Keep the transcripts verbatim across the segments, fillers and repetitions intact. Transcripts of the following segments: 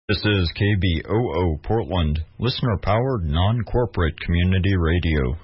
This is K B O O Portland, listener-powered, non-corporate community radio.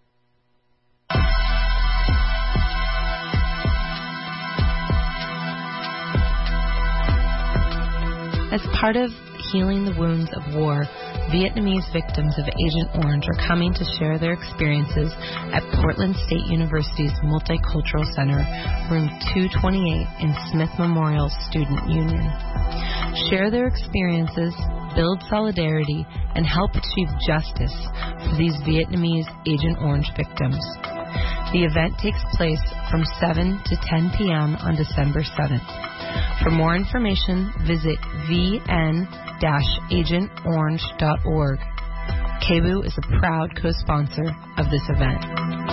As part of healing the wounds of war, Vietnamese victims of Agent Orange are coming to share their experiences at Portland State University's Multicultural Center, room two twenty-eight in Smith Memorial Student Union. Share their experiences, build solidarity, and help achieve justice for these Vietnamese Agent Orange victims. The event takes place from seven to ten p.m. on December seventh. For more information, visit v n dash agent orange dot org. K B U is a proud co-sponsor of this event.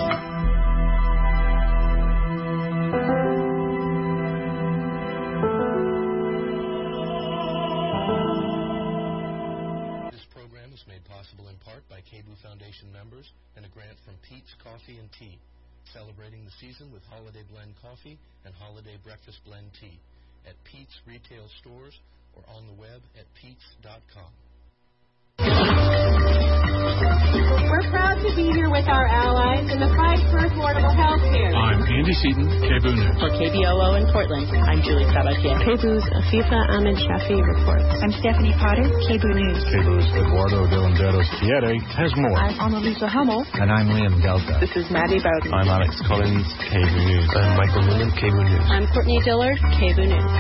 This program is made possible in part by K B U Foundation members and a grant from Pete's Coffee and Tea, celebrating the season with Holiday Blend Coffee and Holiday Breakfast Blend Tea at Pete's retail stores or on the web at pete's dot com. We're proud to be here with our allies in the fight for affordable health care. I'm Andy Seaton, K B U News. For K B O O in Portland, I'm Julie Sabatier. K B U's Afifa Ahmed Shafi reports. I'm Stephanie Potter, K B U News. K B U's Eduardo Delanderos Tiere has more. I'm Annalisa Hummel. And I'm Liam Delta. This is Maddie Bowden. I'm Alex Collins, K B U News. I'm Michael Newman, K B U News. I'm Courtney Dillard, K B U News.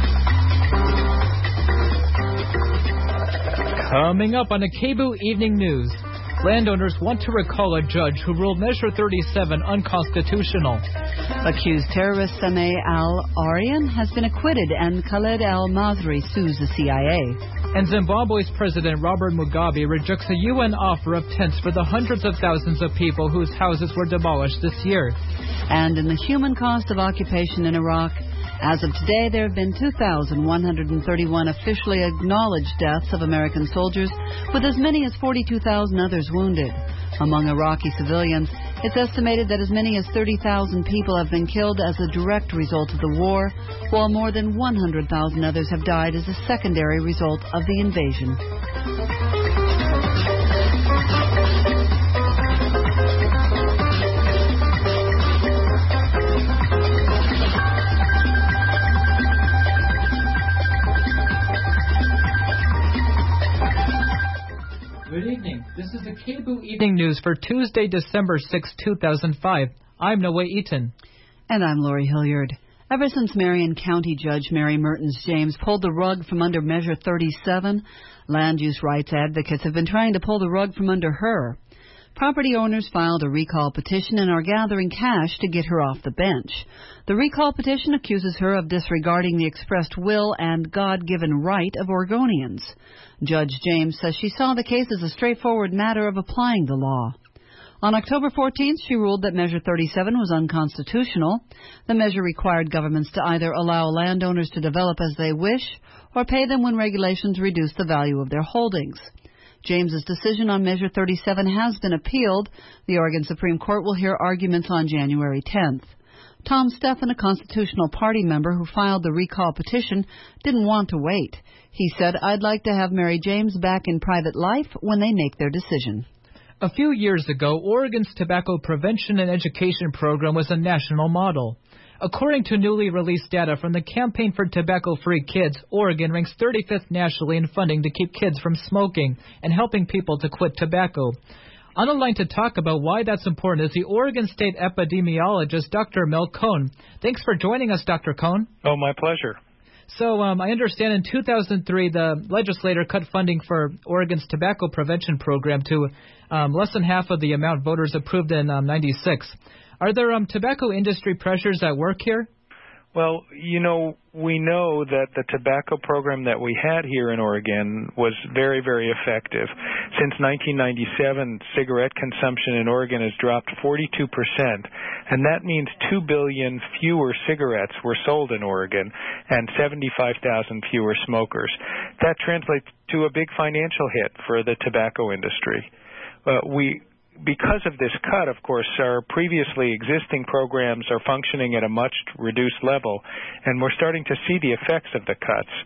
Coming up on a K B U Evening News, landowners want to recall a judge who ruled Measure thirty-seven unconstitutional. Accused terrorist Sameh al-Aryan has been acquitted and Khaled al-Masri sues the C I A. And Zimbabwe's President Robert Mugabe rejects a U N offer of tents for the hundreds of thousands of people whose houses were demolished this year. And in the human cost of occupation in Iraq, as of today, there have been two thousand one hundred thirty-one officially acknowledged deaths of American soldiers, with as many as forty-two thousand others wounded. Among Iraqi civilians, it's estimated that as many as thirty thousand people have been killed as a direct result of the war, while more than one hundred thousand others have died as a secondary result of the invasion. Good evening. This is the K B U Evening News for Tuesday, December sixth, two thousand five. I'm Noah Eaton. And I'm Lori Hilliard. Ever since Marion County Judge Mary Mertens James pulled the rug from under Measure thirty-seven, land use rights advocates have been trying to pull the rug from under her. Property owners filed a recall petition and are gathering cash to get her off the bench. The recall petition accuses her of disregarding the expressed will and God-given right of Oregonians. Judge James says she saw the case as a straightforward matter of applying the law. On October fourteenth, she ruled that Measure thirty-seven was unconstitutional. The measure required governments to either allow landowners to develop as they wish or pay them when regulations reduce the value of their holdings. James's decision on Measure thirty-seven has been appealed. The Oregon Supreme Court will hear arguments on January tenth. Tom Stephan, a Constitutional Party member who filed the recall petition, didn't want to wait. He said, "I'd like to have Mary James back in private life when they make their decision." A few years ago, Oregon's tobacco prevention and education program was a national model. According to newly released data from the Campaign for Tobacco-Free Kids, Oregon ranks thirty-fifth nationally in funding to keep kids from smoking and helping people to quit tobacco. On the line to talk about why that's important is the Oregon State epidemiologist, Doctor Mel Cohn. Thanks for joining us, Doctor Cohn. Oh, my pleasure. So um, I understand in two thousand three, the legislature cut funding for Oregon's tobacco prevention program to um, less than half of the amount voters approved in um, ninety-six. Are there um, tobacco industry pressures at work here? Well, you know, we know that the tobacco program that we had here in Oregon was very, very effective. Since nineteen ninety-seven, cigarette consumption in Oregon has dropped forty-two percent, and that means two billion fewer cigarettes were sold in Oregon and seventy-five thousand fewer smokers. That translates to a big financial hit for the tobacco industry. Uh, we Because of this cut, of course, our previously existing programs are functioning at a much reduced level, and we're starting to see the effects of the cuts.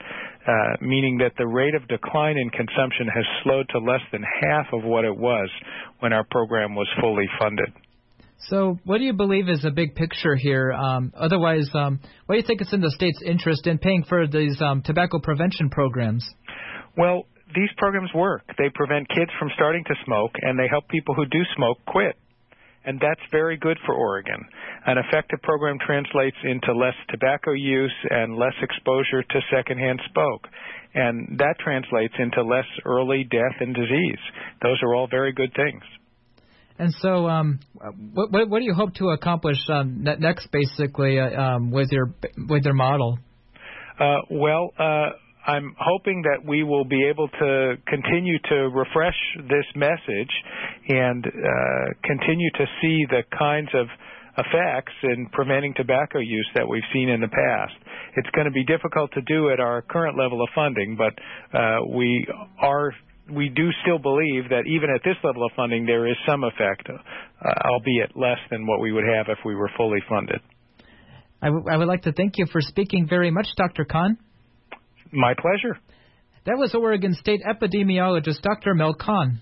uh, meaning that the rate of decline in consumption has slowed to less than half of what it was when our program was fully funded. So what do you believe is a big picture here? Um, otherwise, um, what do you think is in the state's interest in paying for these um, tobacco prevention programs? Well, these programs work. They prevent kids from starting to smoke, and they help people who do smoke quit. And that's very good for Oregon. An effective program translates into less tobacco use and less exposure to secondhand smoke. And that translates into less early death and disease. Those are all very good things. And so, um, what, what, what do you hope to accomplish um, next, basically, uh, um, with your with your model? Uh, well, uh, I'm hoping that we will be able to continue to refresh this message and uh, continue to see the kinds of effects in preventing tobacco use that we've seen in the past. It's going to be difficult to do at our current level of funding, but uh, we are. We do still believe that even at this level of funding, there is some effect, uh, albeit less than what we would have if we were fully funded. I, w- I would like to thank you for speaking very much, Doctor Kahn. My pleasure. That was Oregon State epidemiologist Doctor Mel Kahn.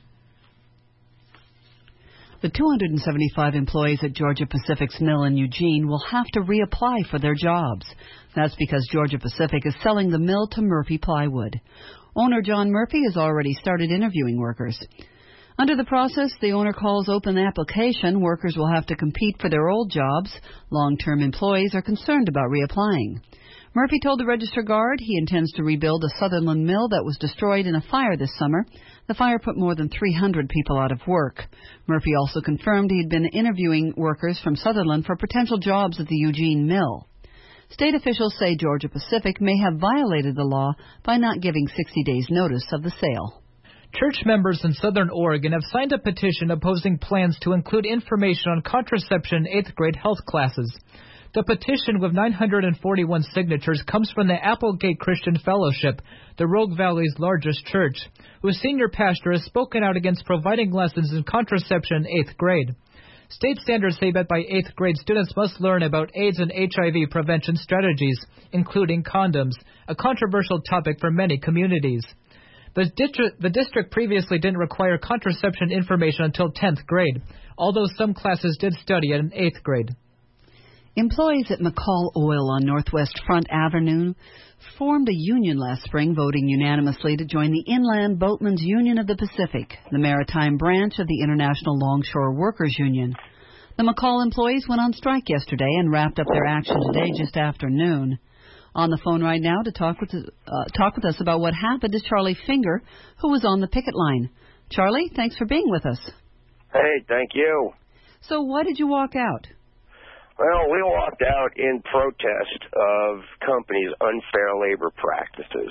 The two hundred seventy-five employees at Georgia Pacific's mill in Eugene will have to reapply for their jobs. That's because Georgia Pacific is selling the mill to Murphy Plywood. Owner John Murphy has already started interviewing workers. Under the process the owner calls open application, workers will have to compete for their old jobs. Long-term employees are concerned about reapplying. Murphy told the Register Guard he intends to rebuild a Sutherland mill that was destroyed in a fire this summer. The fire put more than three hundred people out of work. Murphy also confirmed he had been interviewing workers from Sutherland for potential jobs at the Eugene mill. State officials say Georgia Pacific may have violated the law by not giving sixty days notice of the sale. Church members in Southern Oregon have signed a petition opposing plans to include information on contraception in eighth grade health classes. The petition, with nine hundred forty-one signatures, comes from the Applegate Christian Fellowship, the Rogue Valley's largest church, whose senior pastor has spoken out against providing lessons in contraception in eighth grade. State standards say that by eighth grade, students must learn about AIDS and H I V prevention strategies, including condoms, a controversial topic for many communities. The district, the district previously didn't require contraception information until tenth grade, although some classes did study it in eighth grade. Employees at McCall Oil on Northwest Front Avenue formed a union last spring, voting unanimously to join the Inland Boatmen's Union of the Pacific, the maritime branch of the International Longshore Workers Union. The McCall employees went on strike yesterday and wrapped up their action today just after noon. On the phone right now to talk with, uh, talk with us about what happened is Charlie Finger, who was on the picket line. Charlie, thanks for being with us. Hey, thank you. So why did you walk out? Well, we walked out in protest of companies' unfair labor practices.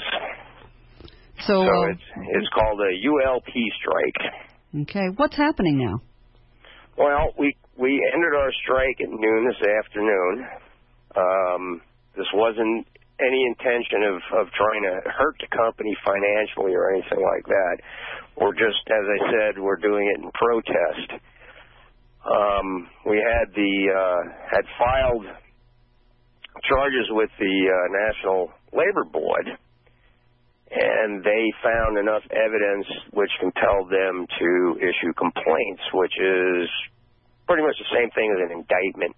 So, so uh, it's, it's called a U L P strike. Okay. What's happening now? Well, we we ended our strike at noon this afternoon. Um, this wasn't any intention of, of trying to hurt the company financially or anything like that. We're just, as I said, we're doing it in protest. Um, we had the uh, had filed charges with the uh, National Labor Board, and they found enough evidence which compelled them to issue complaints, which is pretty much the same thing as an indictment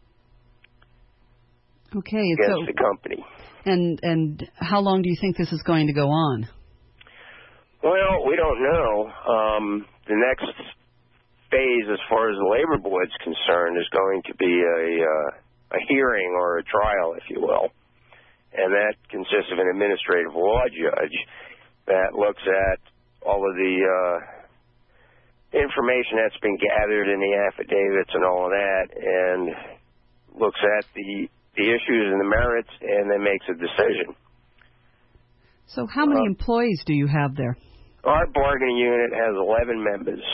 okay, against so, the company. And and how long do you think this is going to go on? Well, we don't know. Um, the next phase, as far as the labor board's concerned, is going to be a uh, a hearing or a trial, if you will, and that consists of an administrative law judge that looks at all of the uh, information that's been gathered in the affidavits and all of that, and looks at the the issues and the merits, and then makes a decision. So, how many uh, employees do you have there? Our bargaining unit has eleven members.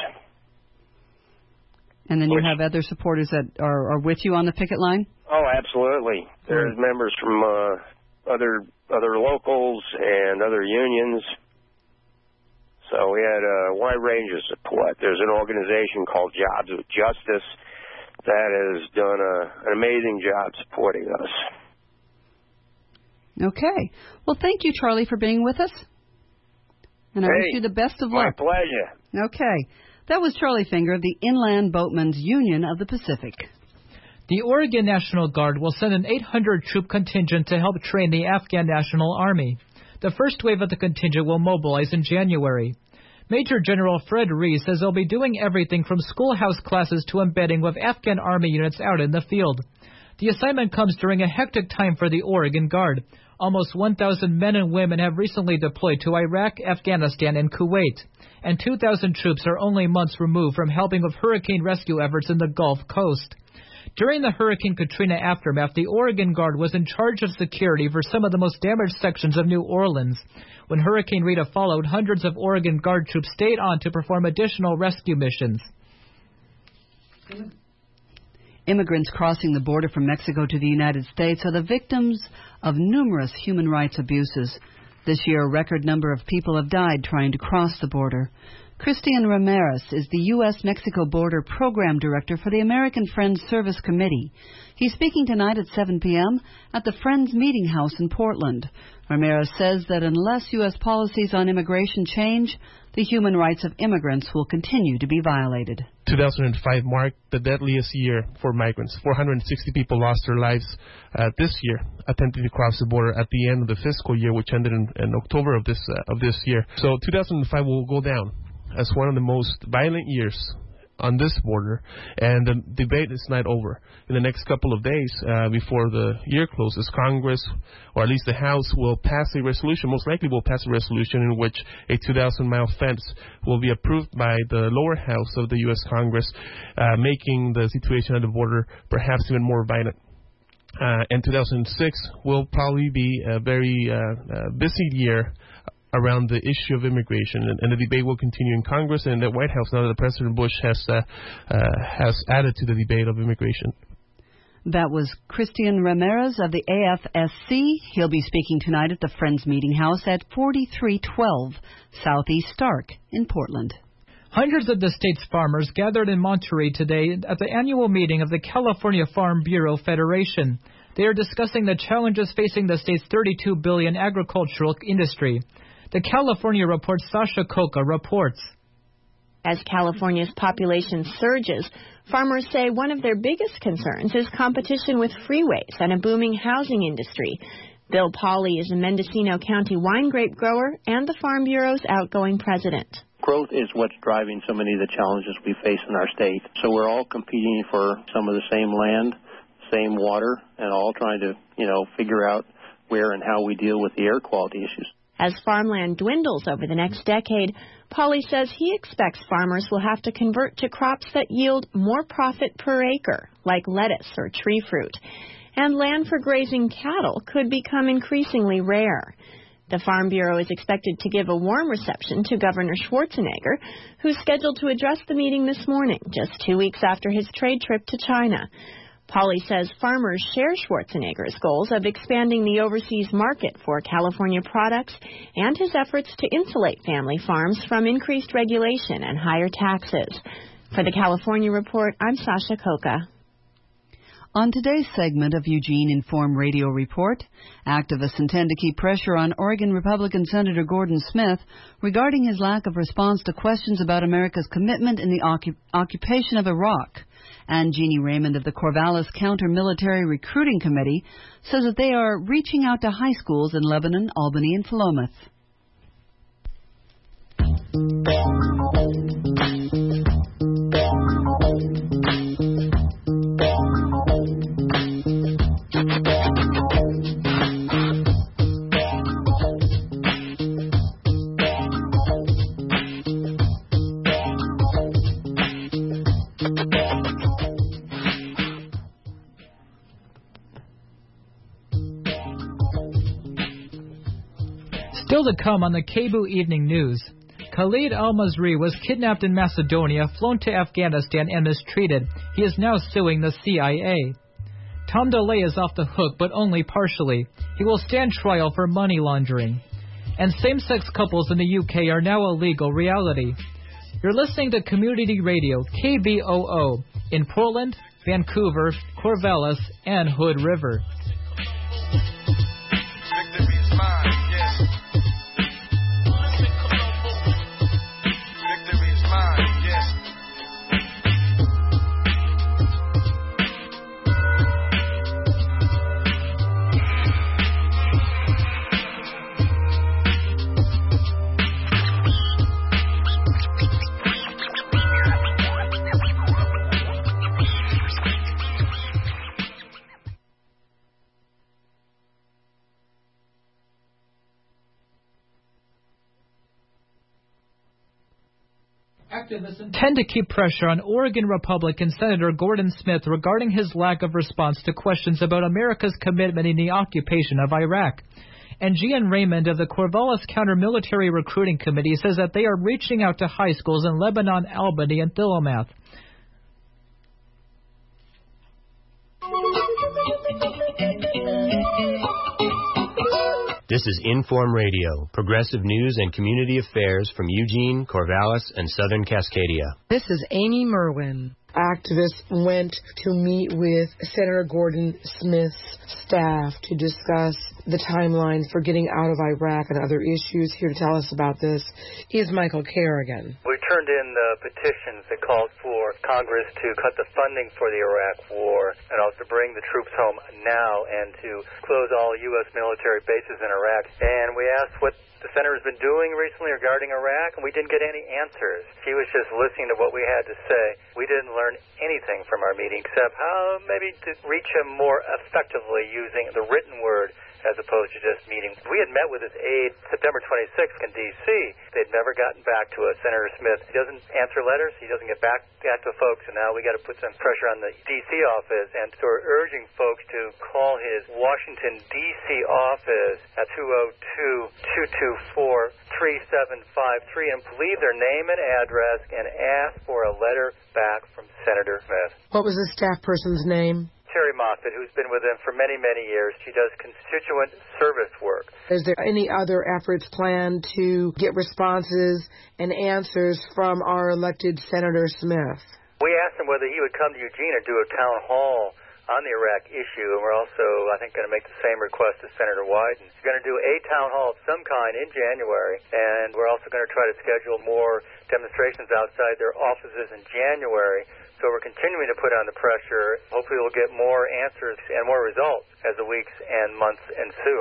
And then you Which, have other supporters that are, are with you on the picket line? Oh, absolutely. There's mm. members from uh, other other locals and other unions. So we had a wide range of support. There's an organization called Jobs with Justice that has done a, an amazing job supporting us. Okay. Well, thank you, Charlie, for being with us. And I hey, wish you the best of my luck. My pleasure. Okay. That was Charlie Finger of the Inland Boatmen's Union of the Pacific. The Oregon National Guard will send an eight hundred troop contingent to help train the Afghan National Army. The first wave of the contingent will mobilize in January. Major General Fred Reese says they'll be doing everything from schoolhouse classes to embedding with Afghan Army units out in the field. The assignment comes during a hectic time for the Oregon Guard. Almost one thousand men and women have recently deployed to Iraq, Afghanistan, and Kuwait. And two thousand troops are only months removed from helping with hurricane rescue efforts in the Gulf Coast. During the Hurricane Katrina aftermath, the Oregon Guard was in charge of security for some of the most damaged sections of New Orleans. When Hurricane Rita followed, hundreds of Oregon Guard troops stayed on to perform additional rescue missions. Immigrants crossing the border from Mexico to the United States are the victims of numerous human rights abuses. This year, a record number of people have died trying to cross the border. Christian Ramirez is the U S Mexico Border Program Director for the American Friends Service Committee. He's speaking tonight at seven p.m. at the Friends Meeting House in Portland. Ramirez says that unless U S policies on immigration change, the human rights of immigrants will continue to be violated. two thousand five marked the deadliest year for migrants. four hundred sixty people lost their lives uh, this year attempting to cross the border at the end of the fiscal year, which ended in, in October of this uh, of this year. So two thousand five will go down as one of the most violent years on this border, and the debate is not over. In the next couple of days, uh, before the year closes, Congress, or at least the House, will pass a resolution, most likely will pass a resolution in which a two thousand mile fence will be approved by the lower house of the U S Congress, uh, making the situation at the border perhaps even more violent. Uh, and two thousand six will probably be a very uh, uh, busy year around the issue of immigration, and, and the debate will continue in Congress and the White House now that President Bush has uh, uh, has added to the debate of immigration. That was Christian Ramirez of the A F S C. He'll be speaking tonight at the Friends Meeting House at forty-three twelve Southeast Stark in Portland. Hundreds of the state's farmers gathered in Monterey today at the annual meeting of the California Farm Bureau Federation. They are discussing the challenges facing the state's thirty-two billion dollars agricultural industry. The California Report's Sasha Coca reports. As California's population surges, farmers say one of their biggest concerns is competition with freeways and a booming housing industry. Bill Pauley is a Mendocino County wine grape grower and the Farm Bureau's outgoing president. Growth is what's driving so many of the challenges we face in our state. So we're all competing for some of the same land, same water, and all trying to, you know, figure out where and how we deal with the air quality issues. As farmland dwindles over the next decade, Pauley says he expects farmers will have to convert to crops that yield more profit per acre, like lettuce or tree fruit. And land for grazing cattle could become increasingly rare. The Farm Bureau is expected to give a warm reception to Governor Schwarzenegger, who's scheduled to address the meeting this morning, just two weeks after his trade trip to China. Pauley says farmers share Schwarzenegger's goals of expanding the overseas market for California products and his efforts to insulate family farms from increased regulation and higher taxes. For the California Report, I'm Sasha Coca. On today's segment of Eugene Inform Radio Report, activists intend to keep pressure on Oregon Republican Senator Gordon Smith regarding his lack of response to questions about America's commitment in the occup- occupation of Iraq. And Jeannie Raymond of the Corvallis Counter-Military Recruiting Committee says that they are reaching out to high schools in Lebanon, Albany, and Philomath. Still to come on the K B U Evening News. Khalid al-Masri was kidnapped in Macedonia, flown to Afghanistan, and mistreated. He is now suing the C I A. Tom DeLay is off the hook, but only partially. He will stand trial for money laundering. And same-sex couples in the U K are now a legal reality. You're listening to Community Radio, K B O O, in Portland, Vancouver, Corvallis, and Hood River. Activists intend to keep pressure on Oregon Republican Senator Gordon Smith regarding his lack of response to questions about America's commitment in the occupation of Iraq. And Gian Raymond of the Corvallis Counter-Military Recruiting Committee says that they are reaching out to high schools in Lebanon, Albany, and Thillomath. This is Inform Radio, progressive news and community affairs from Eugene, Corvallis, and Southern Cascadia. This is Amy Merwin. Activists went to meet with Senator Gordon Smith's staff to discuss the timeline for getting out of Iraq and other issues. Here to tell us about this is Michael Kerrigan. We turned in the petitions that called for Congress to cut the funding for the Iraq war and also bring the troops home now and to close all U S military bases in Iraq. And we asked what the senator's been doing recently regarding Iraq, and we didn't get any answers. He was just listening to what we had to say. We didn't learn anything from our meeting except how maybe to reach him more effectively using the written word as opposed to just meeting. We had met with his aide September twenty-sixth in D C They'd never gotten back to us. Senator Smith, he doesn't answer letters. He doesn't get back, back to folks, and now we got to put some pressure on the D C office. And so we're urging folks to call his Washington, D C office at two oh two, two two four, three seven five three and leave their name and address and ask for a letter back from Senator Smith. What was the staff person's name? Terry Moffitt, who's been with him for many, many years. She does constituent service work. Is there any other efforts planned to get responses and answers from our elected Senator Smith? We asked him whether he would come to Eugene or do a town hall on the Iraq issue, and we're also, I think, going to make the same request to Senator Wyden. We're going to do a town hall of some kind in January, and we're also going to try to schedule more demonstrations outside their offices in January. So we're continuing to put on the pressure. Hopefully we'll get more answers and more results as the weeks and months ensue.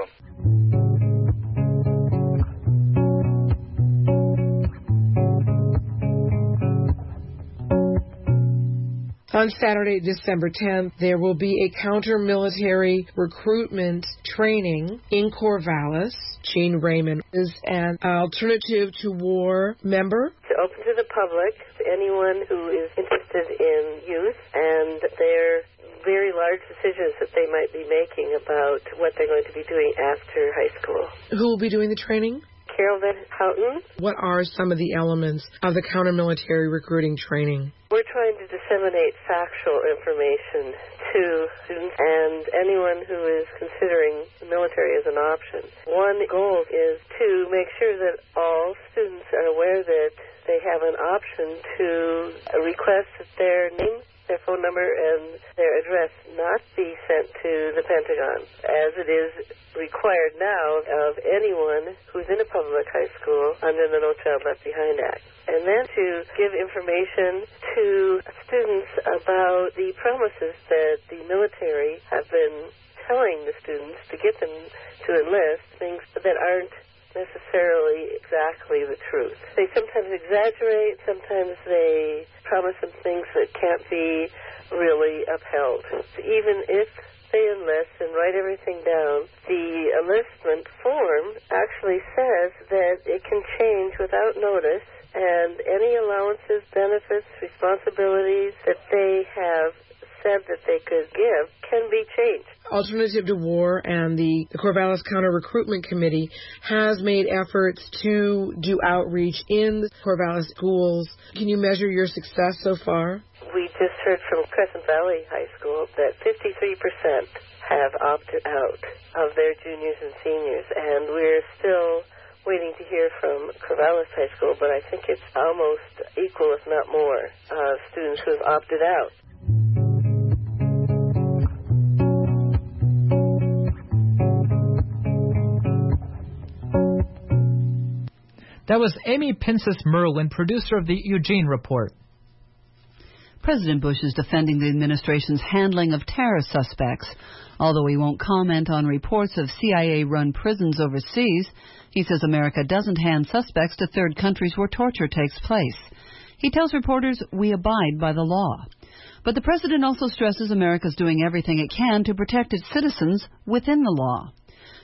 On Saturday, December tenth, there will be a counter-military recruitment training in Corvallis. Gene Raymond is an Alternative to War member. It's open to the public, to anyone who is interested in youth and their very large decisions that they might be making about what they're going to be doing after high school. Who will be doing the training? Carol Van Houten. What are some of the elements of the counter-military recruiting training? We're trying to disseminate factual information to students and anyone who is considering the military as an option. One goal is to make sure that all students are aware that they have an option to request that their name, their phone number, and their address not be sent to the Pentagon, as it is required now of anyone who's in a public high school under the No Child Left Behind Act. And then to give information to students about the promises that the military have been telling the students to get them to enlist, things that aren't necessarily exactly the truth. They sometimes exaggerate, sometimes they promise them things that can't be really upheld. Even if they enlist and write everything down, the enlistment form actually says that it can change without notice, and any allowances, benefits, responsibilities that they have said that they could give can be changed. Alternative to War and the, the Corvallis Counter-Recruitment Committee has made efforts to do outreach in the Corvallis schools. Can you measure your success so far? We just heard from Crescent Valley High School that fifty-three percent have opted out of their juniors and seniors, and we're still waiting to hear from Corvallis High School, but I think it's almost equal, if not more, uh, students who have opted out. That was Amy Pincis Merlin, producer of the Eugene Report. President Bush is defending the administration's handling of terror suspects. Although he won't comment on reports of C I A-run prisons overseas, he says America doesn't hand suspects to third countries where torture takes place. He tells reporters, "We abide by the law." But the president also stresses America's doing everything it can to protect its citizens within the law.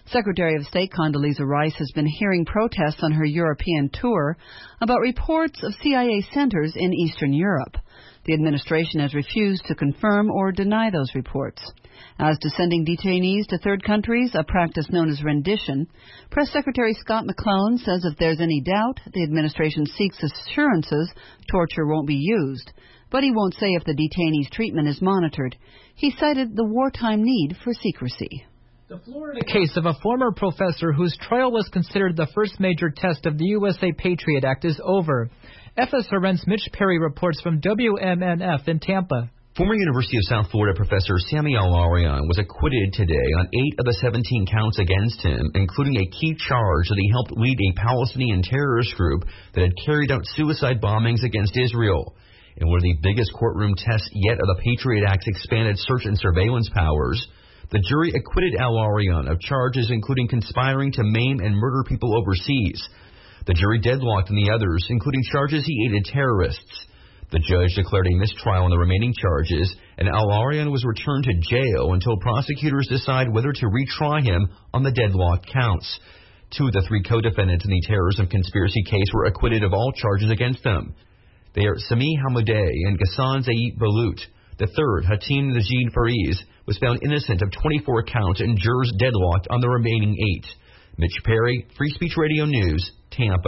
Secretary of State Condoleezza Rice has been hearing protests on her European tour about reports of C I A centers in Eastern Europe. The administration has refused to confirm or deny those reports. As to sending detainees to third countries, a practice known as rendition, Press Secretary Scott McClellan says if there's any doubt, the administration seeks assurances torture won't be used. But he won't say if the detainees' treatment is monitored. He cited the wartime need for secrecy. The Florida case of a former professor whose trial was considered the first major test of the U S A Patriot Act is over. F S R N's Mitch Perry reports from W M N F in Tampa. Former University of South Florida professor Sami Al-Arian was acquitted today on eight of the seventeen counts against him, including a key charge that he helped lead a Palestinian terrorist group that had carried out suicide bombings against Israel. In one of the biggest courtroom tests yet of the Patriot Act's expanded search and surveillance powers, the jury acquitted Al-Arian of charges including conspiring to maim and murder people overseas. The jury deadlocked on the others, including charges he aided terrorists. The judge declared a mistrial on the remaining charges, and Al-Arian was returned to jail until prosecutors decide whether to retry him on the deadlocked counts. Two of the three co-defendants in the terrorism conspiracy case were acquitted of all charges against them. They are Sami Hamoudeh and Ghassan Zayit Balut. The third, Hatim Najid Fariz, was found innocent of twenty-four counts, and jurors deadlocked on the remaining eight. Mitch Perry, Free Speech Radio News, Tampa.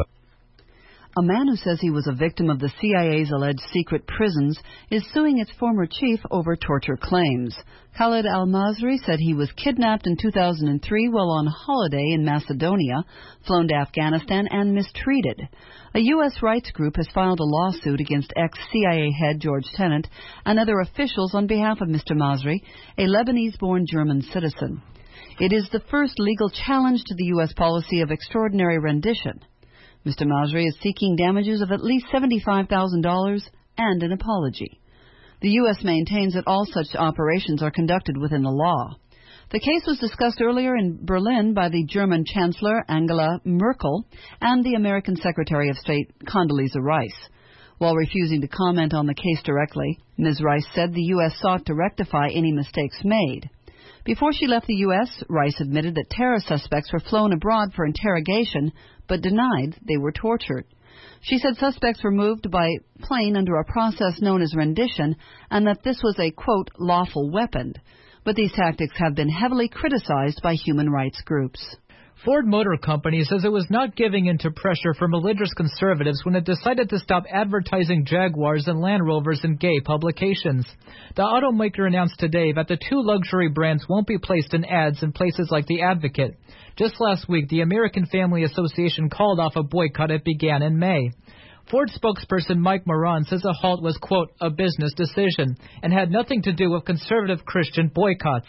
A man who says he was a victim of the C I A's alleged secret prisons is suing its former chief over torture claims. Khalid al-Masri said he was kidnapped in two thousand three while on holiday in Macedonia, flown to Afghanistan, and mistreated. A U S rights group has filed a lawsuit against ex-C I A head George Tenet and other officials on behalf of Mister Masri, a Lebanese-born German citizen. It is the first legal challenge to the U S policy of extraordinary rendition. Mister Masri is seeking damages of at least seventy-five thousand dollars and an apology. The U S maintains that all such operations are conducted within the law. The case was discussed earlier in Berlin by the German Chancellor Angela Merkel and the American Secretary of State Condoleezza Rice. While refusing to comment on the case directly, Miz Rice said the U S sought to rectify any mistakes made. Before she left the U S, Rice admitted that terror suspects were flown abroad for interrogation, but denied they were tortured. She said suspects were moved by plane under a process known as rendition, and that this was a, quote, lawful weapon. But these tactics have been heavily criticized by human rights groups. Ford Motor Company says it was not giving in to pressure from religious conservatives when it decided to stop advertising Jaguars and Land Rovers in gay publications. The automaker announced today that the two luxury brands won't be placed in ads in places like The Advocate. Just last week, the American Family Association called off a boycott it began in May. Ford spokesperson Mike Moran says the halt was, quote, a business decision and had nothing to do with conservative Christian boycotts.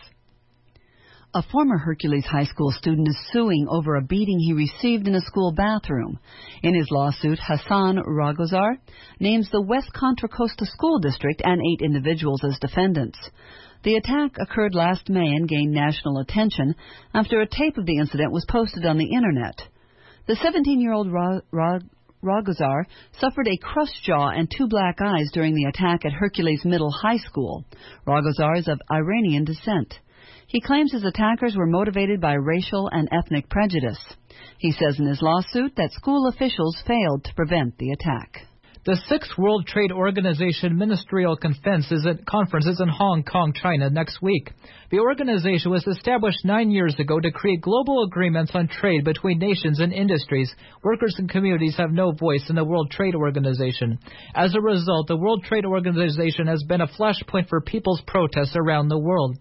A former Hercules High School student is suing over a beating he received in a school bathroom. In his lawsuit, Hassan Ragozar names the West Contra Costa School District and eight individuals as defendants. The attack occurred last May and gained national attention after a tape of the incident was posted on the Internet. The seventeen-year-old Ra- Ra- Ragozar suffered a crushed jaw and two black eyes during the attack at Hercules Middle High School. Ragozar is of Iranian descent. He claims his attackers were motivated by racial and ethnic prejudice. He says in his lawsuit that school officials failed to prevent the attack. The Sixth World Trade Organization Ministerial Conference is in Hong Kong, China next week. The organization was established nine years ago to create global agreements on trade between nations and industries. Workers and communities have no voice in the World Trade Organization. As a result, the World Trade Organization has been a flashpoint for people's protests around the world.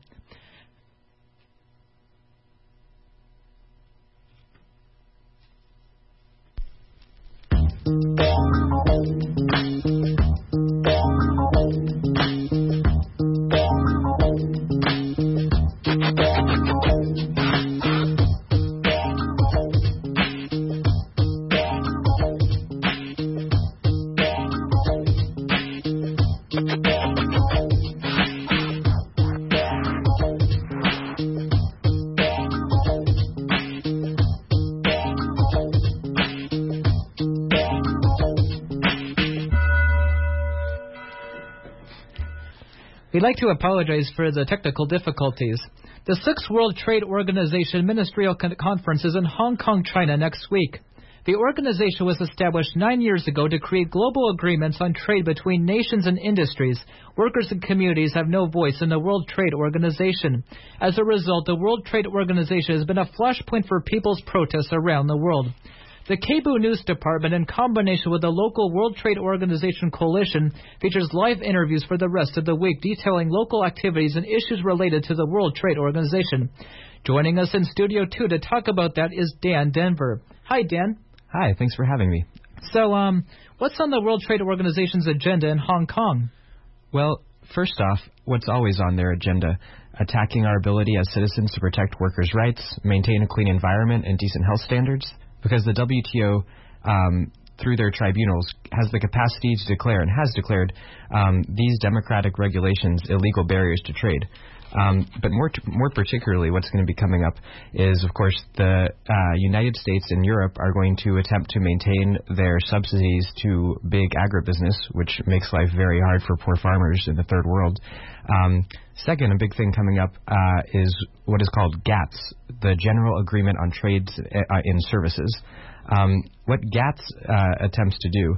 We'd like to apologize for the technical difficulties. The sixth World Trade Organization Ministerial Con- Conference is in Hong Kong, China next week. The organization was established nine years ago to create global agreements on trade between nations and industries. Workers and communities have no voice in the World Trade Organization. As a result, the World Trade Organization has been a flashpoint for people's protests around the world. The Keibu News Department, in combination with the local World Trade Organization coalition, features live interviews for the rest of the week detailing local activities and issues related to the World Trade Organization. Joining us in Studio two to talk about that is Dan Denver. Hi, Dan. Hi, thanks for having me. So, um, what's on the World Trade Organization's agenda in Hong Kong? Well, first off, what's always on their agenda? Attacking our ability as citizens to protect workers' rights, maintain a clean environment and decent health standards. Because the W T O, um, through their tribunals, has the capacity to declare and has declared um, these democratic regulations illegal barriers to trade. Um, but more t- more particularly, what's going to be coming up is, of course, the uh, United States and Europe are going to attempt to maintain their subsidies to big agribusiness, which makes life very hard for poor farmers in the third world. Um, second, a big thing coming up uh, is what is called GATS, the General Agreement on Trades uh, in Services. Um, what GATS uh, attempts to do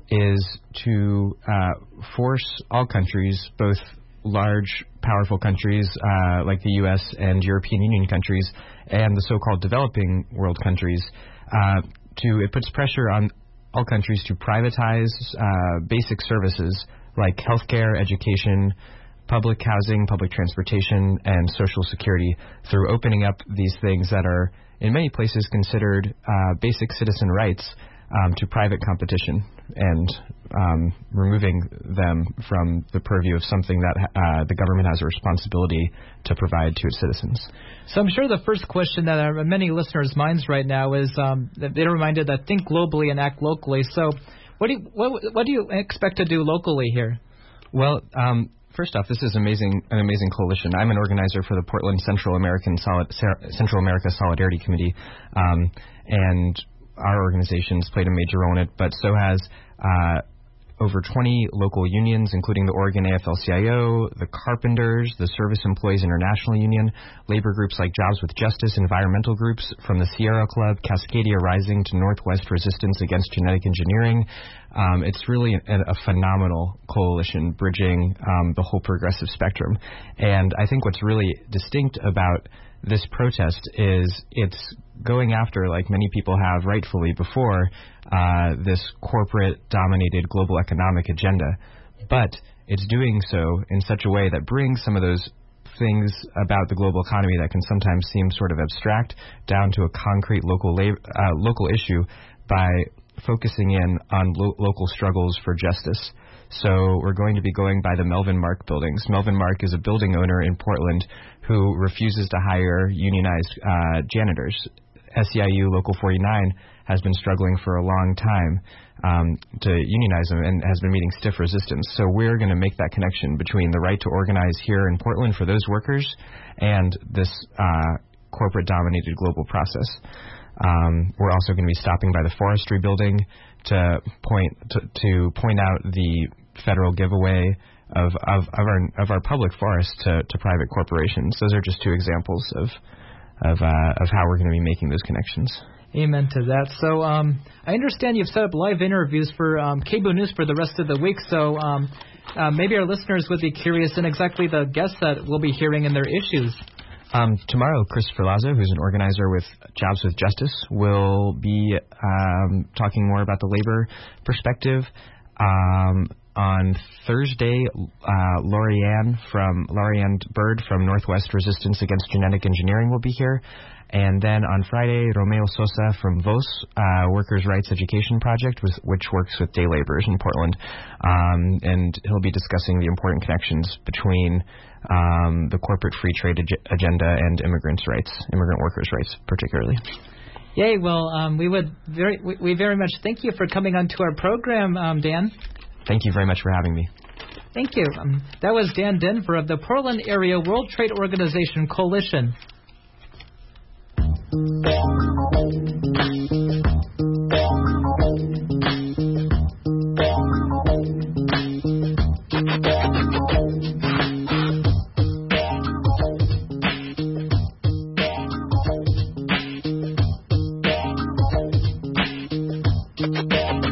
is to uh, force all countries, both large, powerful countries uh, like the U S and European Union countries and the so-called developing world countries, uh, to it puts pressure on all countries to privatize uh, basic services like healthcare, education, public housing, public transportation, and social security through opening up these things that are in many places considered uh, basic citizen rights um, to private competition and um, removing them from the purview of something that uh, the government has a responsibility to provide to its citizens. So I'm sure the first question that are in many listeners' minds right now is um, that they're reminded that think globally and act locally. So what do you, what, what do you expect to do locally here? Well, um, first off, this is amazing, an amazing coalition. I'm an organizer for the Portland Central American Solid, Central America Solidarity Committee, um, and our organization's played a major role in it, but so has uh, over twenty local unions, including the Oregon A F L C I O, the Carpenters, the Service Employees International Union, labor groups like Jobs with Justice, environmental groups from the Sierra Club, Cascadia Rising to Northwest Resistance Against Genetic Engineering. Um, it's really a, a phenomenal coalition bridging um, the whole progressive spectrum. And I think what's really distinct about this protest is it's going after, like many people have rightfully before, uh, this corporate-dominated global economic agenda. But it's doing so in such a way that brings some of those things about the global economy that can sometimes seem sort of abstract down to a concrete local lab- uh, local issue by focusing in on lo- local struggles for justice. So we're going to be going by the Melvin Mark buildings. Melvin Mark is a building owner in Portland who refuses to hire unionized uh, janitors. S E I U Local forty-nine has been struggling for a long time um, to unionize them and has been meeting stiff resistance. So we're going to make that connection between the right to organize here in Portland for those workers and this uh, corporate-dominated global process. Um, we're also going to be stopping by the Forestry Building to point to, to point out the federal giveaway of of, of our of our public forests to, to private corporations. Those are just two examples of of uh, of how we're going to be making those connections. Amen to that. So um, I understand you've set up live interviews for um, Keibu News for the rest of the week. So um, uh, maybe our listeners would be curious in exactly the guests that we'll be hearing in their issues. Um, tomorrow, Christopher Lazo, who's an organizer with Jobs with Justice, will be um, talking more about the labor perspective. Um, on Thursday, uh, Lorianne from Lorianne Bird from Northwest Resistance Against Genetic Engineering will be here. And then on Friday, Romeo Sosa from V O S, uh, Workers' Rights Education Project, which works with day laborers in Portland. Um, and he'll be discussing the important connections between um, the corporate free trade ag- agenda and immigrants' rights, immigrant workers' rights particularly. Yay, well, um, we would very we, we very much thank you for coming onto our program, um, Dan. Thank you very much for having me. Thank you. Um, that was Dan Denver of the Portland Area World Trade Organization Coalition.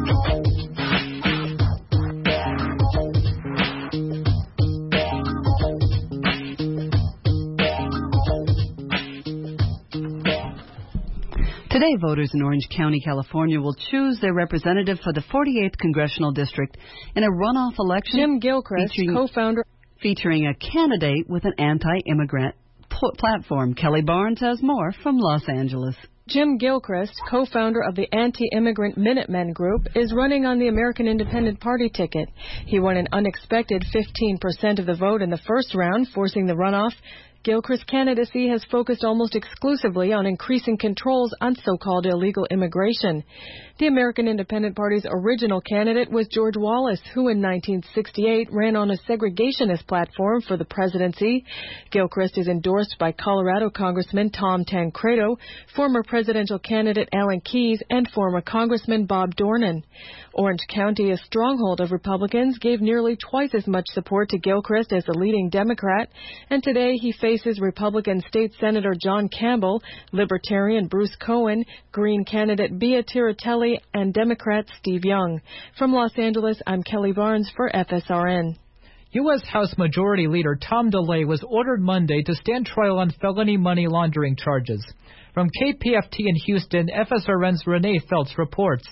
Today, voters in Orange County, California will choose their representative for the forty-eighth Congressional District in a runoff election. Jim Gilchrist, featuring, co-founder, featuring a candidate with an anti-immigrant pl- platform. Kelly Barnes has more from Los Angeles. Jim Gilchrist, co-founder of the anti-immigrant Minutemen Group, is running on the American Independent Party ticket. He won an unexpected fifteen percent of the vote in the first round, forcing the runoff. Gilchrist's candidacy has focused almost exclusively on increasing controls on so-called illegal immigration. The American Independent Party's original candidate was George Wallace, who in nineteen sixty-eight ran on a segregationist platform for the presidency. Gilchrist is endorsed by Colorado Congressman Tom Tancredo, former presidential candidate Alan Keyes, and former Congressman Bob Dornan. Orange County, a stronghold of Republicans, gave nearly twice as much support to Gilchrist as the leading Democrat, and today he faces Republican State Senator John Campbell, Libertarian Bruce Cohen, Green candidate Bea Tiratelli, and Democrat Steve Young. From Los Angeles, I'm Kelly Barnes for F S R N. U S. House Majority Leader Tom DeLay was ordered Monday to stand trial on felony money laundering charges. From K P F T in Houston, F S R N's Renee Feltz reports.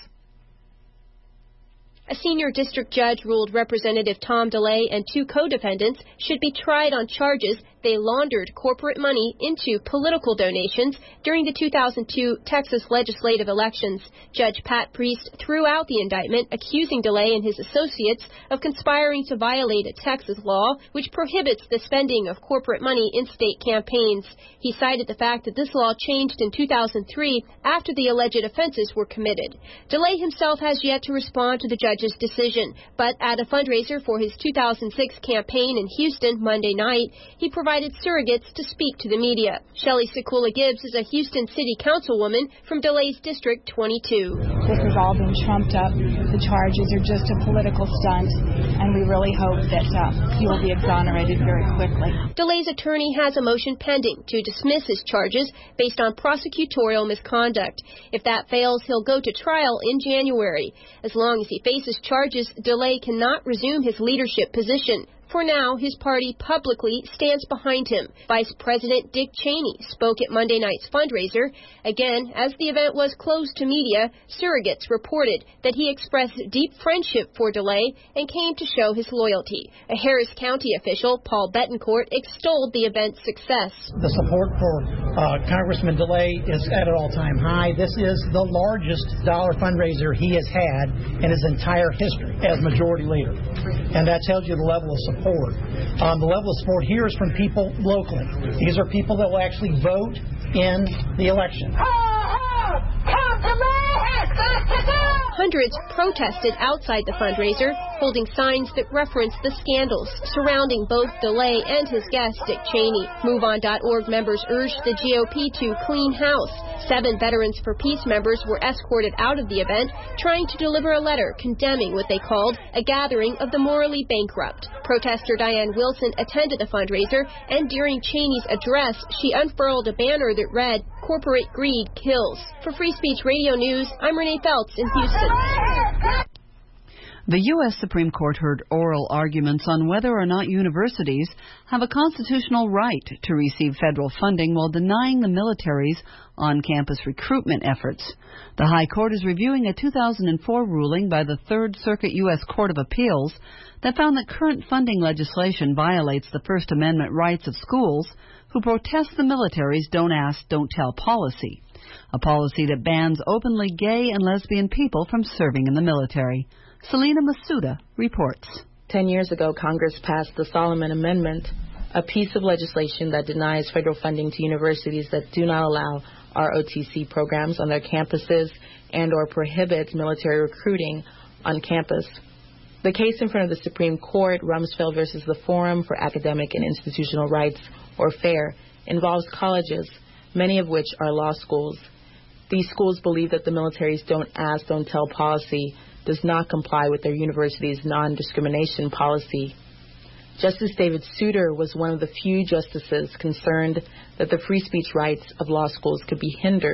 A senior district judge ruled Representative Tom DeLay and two co-defendants should be tried on charges they laundered corporate money into political donations during the two thousand two Texas legislative elections. Judge Pat Priest threw out the indictment, accusing DeLay and his associates of conspiring to violate a Texas law which prohibits the spending of corporate money in state campaigns. He cited the fact that this law changed in two thousand three after the alleged offenses were committed. DeLay himself has yet to respond to the judge's decision, but at a fundraiser for his two thousand six campaign in Houston Monday night, he provided surrogates to speak to the media. Shelley Sekula Gibbs is a Houston City Councilwoman from DeLay's District twenty-two. This has all been trumped up. The charges are just a political stunt, and we really hope that uh, he will be exonerated very quickly. DeLay's attorney has a motion pending to dismiss his charges based on prosecutorial misconduct. If that fails, he'll go to trial in January. As long as he faces charges, DeLay cannot resume his leadership position. For now, his party publicly stands behind him. Vice President Dick Cheney spoke at Monday night's fundraiser. Again, as the event was closed to media, surrogates reported that he expressed deep friendship for DeLay and came to show his loyalty. A Harris County official, Paul Betancourt, extolled the event's success. The support for uh, Congressman DeLay is at an all-time high. This is the largest dollar fundraiser he has had in his entire history as majority leader. And that tells you the level of support. Um, the level of support here is from people locally. These are people that will actually vote in the election. Hundreds protested outside the fundraiser, holding signs that reference the scandals surrounding both DeLay and his guest, Dick Cheney. MoveOn dot org members urged the G O P to clean house. Seven Veterans for Peace members were escorted out of the event, trying to deliver a letter condemning what they called a gathering of the morally bankrupt. Protester Diane Wilson attended the fundraiser, and during Cheney's address, she unfurled a banner that read, "Corporate greed kills." For Free Speech Radio News, I'm Renee Feltz in Houston. The U S. Supreme Court heard oral arguments on whether or not universities have a constitutional right to receive federal funding while denying the military's on-campus recruitment efforts. The High Court is reviewing a two thousand four ruling by the Third Circuit U S. Court of Appeals that found that current funding legislation violates the First Amendment rights of schools who protest the military's Don't Ask, Don't Tell policy, a policy that bans openly gay and lesbian people from serving in the military. Selena Masuda reports. Ten years ago, Congress passed the Solomon Amendment, a piece of legislation that denies federal funding to universities that do not allow R O T C programs on their campuses and or prohibits military recruiting on campus. The case in front of the Supreme Court, Rumsfeld versus the Forum for Academic and Institutional Rights, or FAIR, involves colleges, many of which are law schools. These schools believe that the military's Don't Ask, Don't Tell policy does not comply with their university's non-discrimination policy. Justice David Souter was one of the few justices concerned that the free speech rights of law schools could be hindered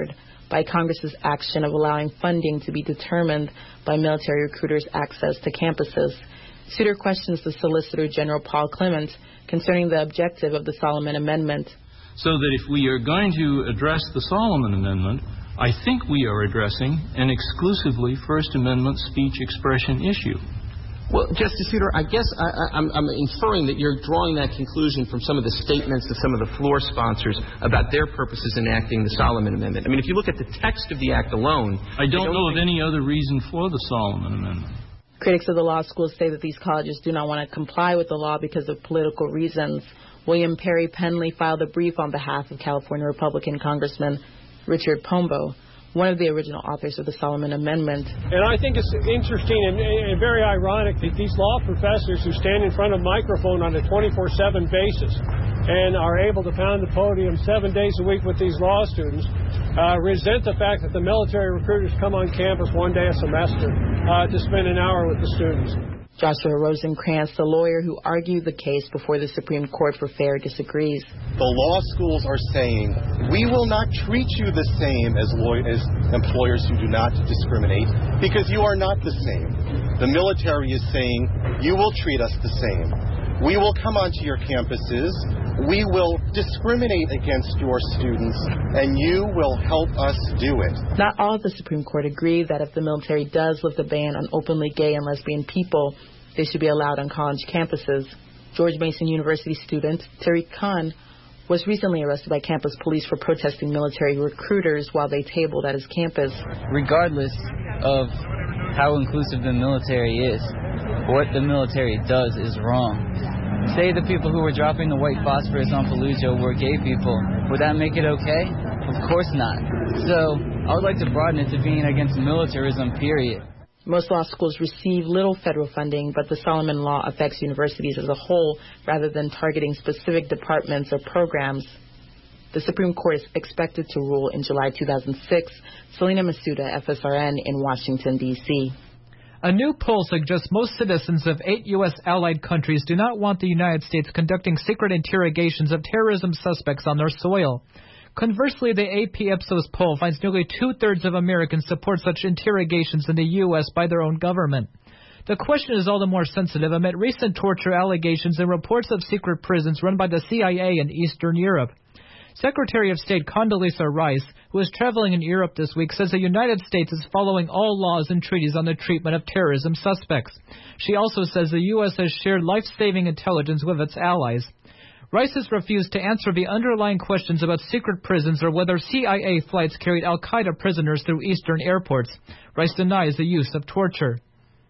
by Congress's action of allowing funding to be determined by military recruiters' access to campuses. Souter questions the Solicitor General Paul Clement concerning the objective of the Solomon Amendment. So that if we are going to address the Solomon Amendment, I think we are addressing an exclusively First Amendment speech expression issue. Well, Justice Souter, I guess I, I, I'm, I'm inferring that you're drawing that conclusion from some of the statements of some of the floor sponsors about their purposes in enacting the Solomon Amendment. I mean, if you look at the text of the act alone... I don't, don't know of any other reason for the Solomon Amendment. Critics of the law school say that these colleges do not want to comply with the law because of political reasons. William Perry Penley filed a brief on behalf of California Republican Congressman Richard Pombo, one of the original authors of the Solomon Amendment. And I think it's interesting and, and very ironic that these law professors who stand in front of a microphone on a twenty-four seven basis and are able to pound the podium seven days a week with these law students uh, resent the fact that the military recruiters come on campus one day a semester uh, to spend an hour with the students. Joshua Rosencrantz, the lawyer who argued the case before the Supreme Court for FAIR, disagrees. The law schools are saying, we will not treat you the same as, law- as employers who do not discriminate because you are not the same. The military is saying, you will treat us the same. We will come onto your campuses. We will discriminate against your students, and you will help us do it. Not all of the Supreme Court agree that if the military does lift a ban on openly gay and lesbian people, they should be allowed on college campuses. George Mason University student Tariq Khan was recently arrested by campus police for protesting military recruiters while they tabled at his campus. Regardless of how inclusive the military is, what the military does is wrong. Say the people who were dropping the white phosphorus on Fallujah were gay people. Would that make it okay? Of course not. So I would like to broaden it to being against militarism, period. Most law schools receive little federal funding, but the Solomon Law affects universities as a whole rather than targeting specific departments or programs. The Supreme Court is expected to rule in July two thousand six. Selena Masuda, F S R N in Washington, D C A new poll suggests most citizens of eight U S allied countries do not want the United States conducting secret interrogations of terrorism suspects on their soil. Conversely, the A P Ipsos poll finds nearly two-thirds of Americans support such interrogations in the U S by their own government. The question is all the more sensitive amid recent torture allegations and reports of secret prisons run by the C I A in Eastern Europe. Secretary of State Condoleezza Rice, who is traveling in Europe this week, says the United States is following all laws and treaties on the treatment of terrorism suspects. She also says the U S has shared life-saving intelligence with its allies. Rice has refused to answer the underlying questions about secret prisons or whether C I A flights carried al-Qaeda prisoners through eastern airports. Rice denies the use of torture.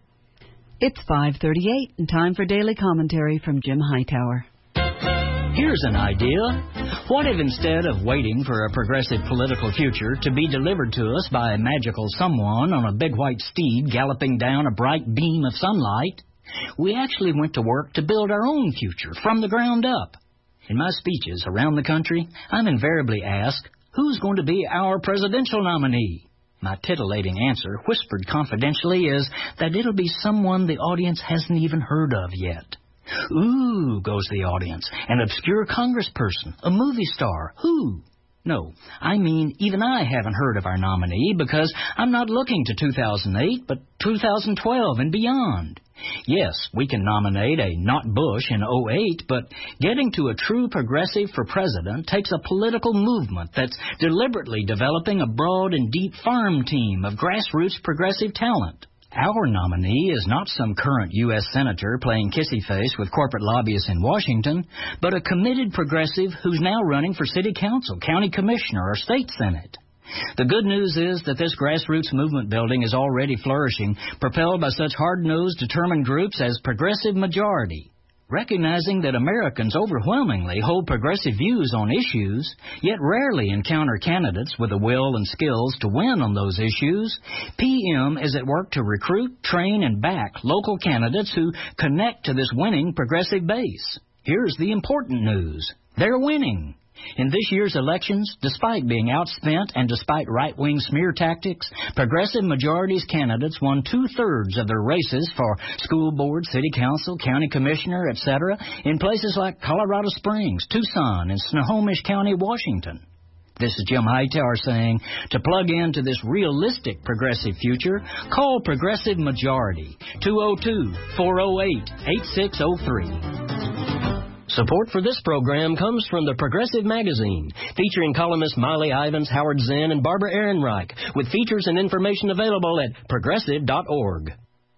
It's five thirty-eight and time for Daily Commentary from Jim Hightower. Here's an idea. What if instead of waiting for a progressive political future to be delivered to us by a magical someone on a big white steed galloping down a bright beam of sunlight, we actually went to work to build our own future from the ground up? In my speeches around the country, I'm invariably asked, who's going to be our presidential nominee? My titillating answer, whispered confidentially, is that it'll be someone the audience hasn't even heard of yet. Ooh, goes the audience, an obscure congressperson, a movie star, who? No, I mean, even I haven't heard of our nominee because I'm not looking to two thousand eight, but two thousand twelve and beyond. Yes, we can nominate a not Bush in oh eight, but getting to a true progressive for president takes a political movement that's deliberately developing a broad and deep farm team of grassroots progressive talent. Our nominee is not some current U S senator playing kissy-face with corporate lobbyists in Washington, but a committed progressive who's now running for city council, county commissioner, or state senate. The good news is that this grassroots movement building is already flourishing, propelled by such hard-nosed, determined groups as Progressive Majority. Recognizing that Americans overwhelmingly hold progressive views on issues, yet rarely encounter candidates with the will and skills to win on those issues, P M is at work to recruit, train, and back local candidates who connect to this winning progressive base. Here's the important news. They're winning. In this year's elections, despite being outspent and despite right-wing smear tactics, Progressive Majority's candidates won two-thirds of their races for school board, city council, county commissioner, et cetera in places like Colorado Springs, Tucson, and Snohomish County, Washington. This is Jim Hightower saying, to plug into this realistic progressive future, call Progressive Majority, two oh two, four oh eight, eight six oh three. Support for this program comes from the Progressive Magazine, featuring columnists Miley Ivins, Howard Zinn, and Barbara Ehrenreich, with features and information available at progressive dot org.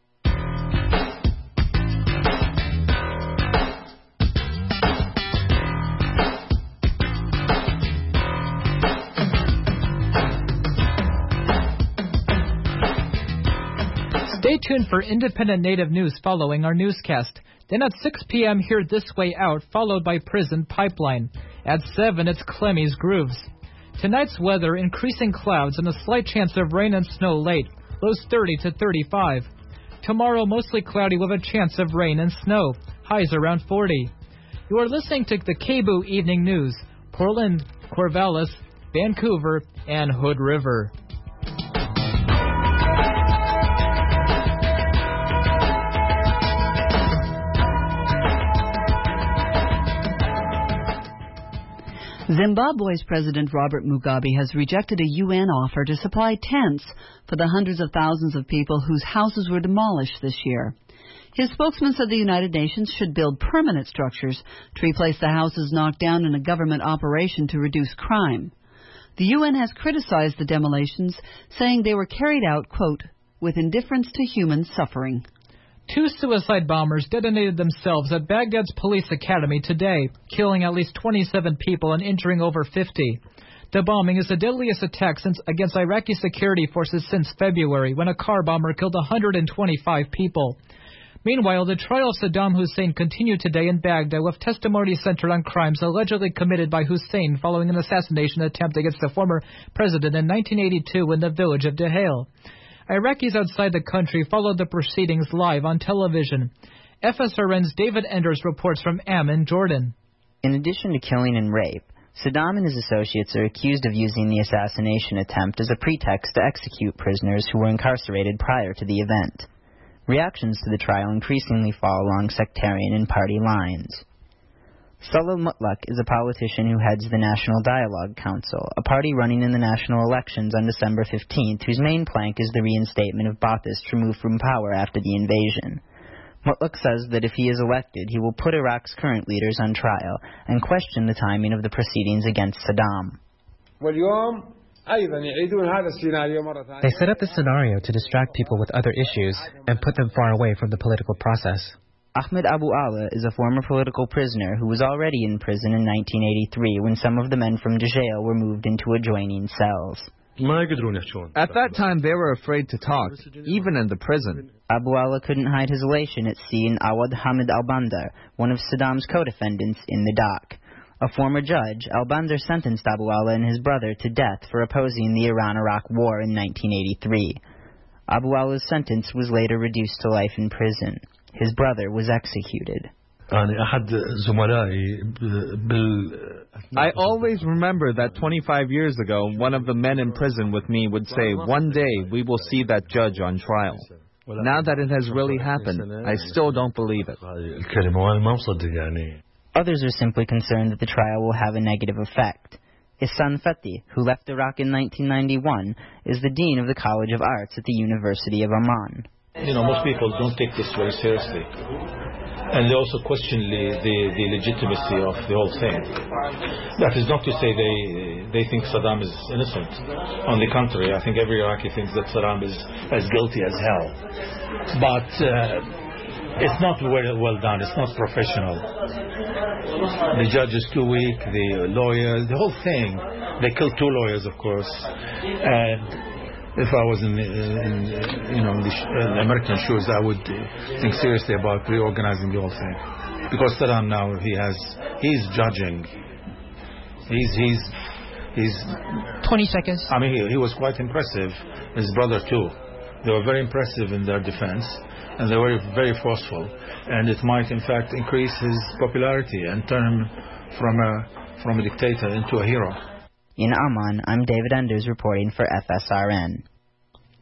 Stay tuned for independent native news following our newscast. Then at six p.m., hear This Way Out, followed by Prison Pipeline. At seven, it's Clemmy's Grooves. Tonight's weather, increasing clouds and a slight chance of rain and snow late, lows thirty to thirty-five. Tomorrow, mostly cloudy with a chance of rain and snow, highs around forty. You are listening to the K B O O Evening News, Portland, Corvallis, Vancouver, and Hood River. Zimbabwe's President Robert Mugabe has rejected a U N offer to supply tents for the hundreds of thousands of people whose houses were demolished this year. His spokesman said the United Nations should build permanent structures to replace the houses knocked down in a government operation to reduce crime. The U N has criticized the demolitions, saying they were carried out, quote, with indifference to human suffering. Two suicide bombers detonated themselves at Baghdad's police academy today, killing at least twenty-seven people and injuring over fifty. The bombing is the deadliest attack since against Iraqi security forces since February, when a car bomber killed one hundred twenty-five people. Meanwhile, the trial of Saddam Hussein continued today in Baghdad, with testimony centered on crimes allegedly committed by Hussein following an assassination attempt against the former president in nineteen eighty-two in the village of Dahail. Iraqis outside the country followed the proceedings live on television. F S R N's David Enders reports from Amman, Jordan. In addition to killing and rape, Saddam and his associates are accused of using the assassination attempt as a pretext to execute prisoners who were incarcerated prior to the event. Reactions to the trial increasingly fall along sectarian and party lines. Salil Mutlaq is a politician who heads the National Dialogue Council, a party running in the national elections on December fifteenth, whose main plank is the reinstatement of Ba'athist removed from power after the invasion. Mutlaq says that if he is elected, he will put Iraq's current leaders on trial and question the timing of the proceedings against Saddam. They set up this scenario to distract people with other issues and put them far away from the political process. Ahmed Abu Ala is a former political prisoner who was already in prison in nineteen eighty-three when some of the men from Dajail were moved into adjoining cells. At that time, they were afraid to talk, even in the prison. Abu Ala couldn't hide his elation at seeing Awad Hamid al-Bandar, one of Saddam's co-defendants, in the dock. A former judge, al-Bandar sentenced Abu Ala and his brother to death for opposing the Iran-Iraq War in nineteen eighty-three. Abu Ala's sentence was later reduced to life in prison. His brother was executed. I always remember that twenty-five years ago, one of the men in prison with me would say, one day we will see that judge on trial. Now that it has really happened, I still don't believe it. Others are simply concerned that the trial will have a negative effect. Ihsan Fethi, who left Iraq in nineteen ninety-one, is the dean of the College of Arts at the University of Amman. You know, most people don't take this very seriously. And they also question the, the, the legitimacy of the whole thing. That is not to say they they think Saddam is innocent. On the contrary, I think every Iraqi thinks that Saddam is as guilty as hell. But uh, it's not well, well done. It's not professional. The judge is too weak. The lawyers, the whole thing. They killed two lawyers, of course. And if I was in, in you know, in the, in the American shoes, I would think seriously about reorganizing the whole thing. Because Saddam now, he has, he's judging. He's, he's, he's... twenty seconds. I mean, he, he was quite impressive. His brother, too. They were very impressive in their defense, and they were very forceful. And it might, in fact, increase his popularity and turn him from a, from a dictator into a hero. In Amman, I'm David Enders reporting for F S R N.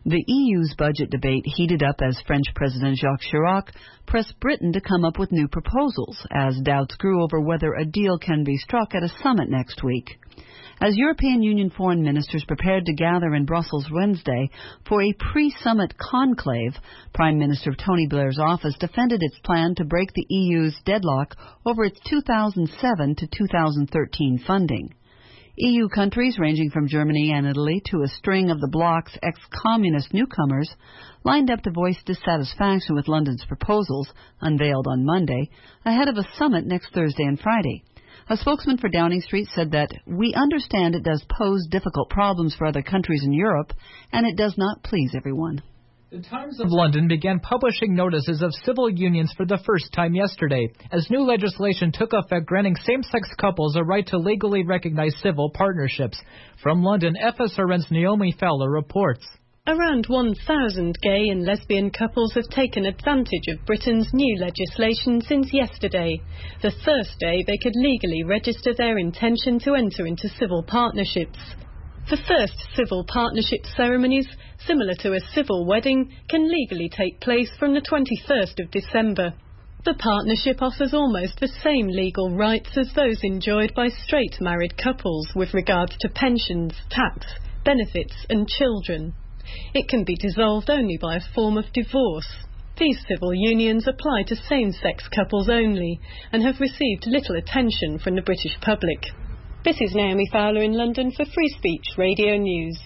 The E U's budget debate heated up as French President Jacques Chirac pressed Britain to come up with new proposals, as doubts grew over whether a deal can be struck at a summit next week. As European Union foreign ministers prepared to gather in Brussels Wednesday for a pre-summit conclave, Prime Minister Tony Blair's office defended its plan to break the E U's deadlock over its two thousand seven to two thousand thirteen funding. E U countries ranging from Germany and Italy to a string of the bloc's ex-communist newcomers lined up to voice dissatisfaction with London's proposals, unveiled on Monday, ahead of a summit next Thursday and Friday. A spokesman for Downing Street said that, "We understand it does pose difficult problems for other countries in Europe, and it does not please everyone." The Times of London began publishing notices of civil unions for the first time yesterday, as new legislation took effect granting same-sex couples a right to legally recognize civil partnerships. From London, F S R N's Naomi Fowler reports. Around one thousand gay and lesbian couples have taken advantage of Britain's new legislation since yesterday, the first day they could legally register their intention to enter into civil partnerships. The first civil partnership ceremonies, similar to a civil wedding, can legally take place from the twenty-first of December. The partnership offers almost the same legal rights as those enjoyed by straight married couples with regards to pensions, tax, benefits and children. It can be dissolved only by a form of divorce. These civil unions apply to same-sex couples only and have received little attention from the British public. This is Naomi Fowler in London for Free Speech Radio News.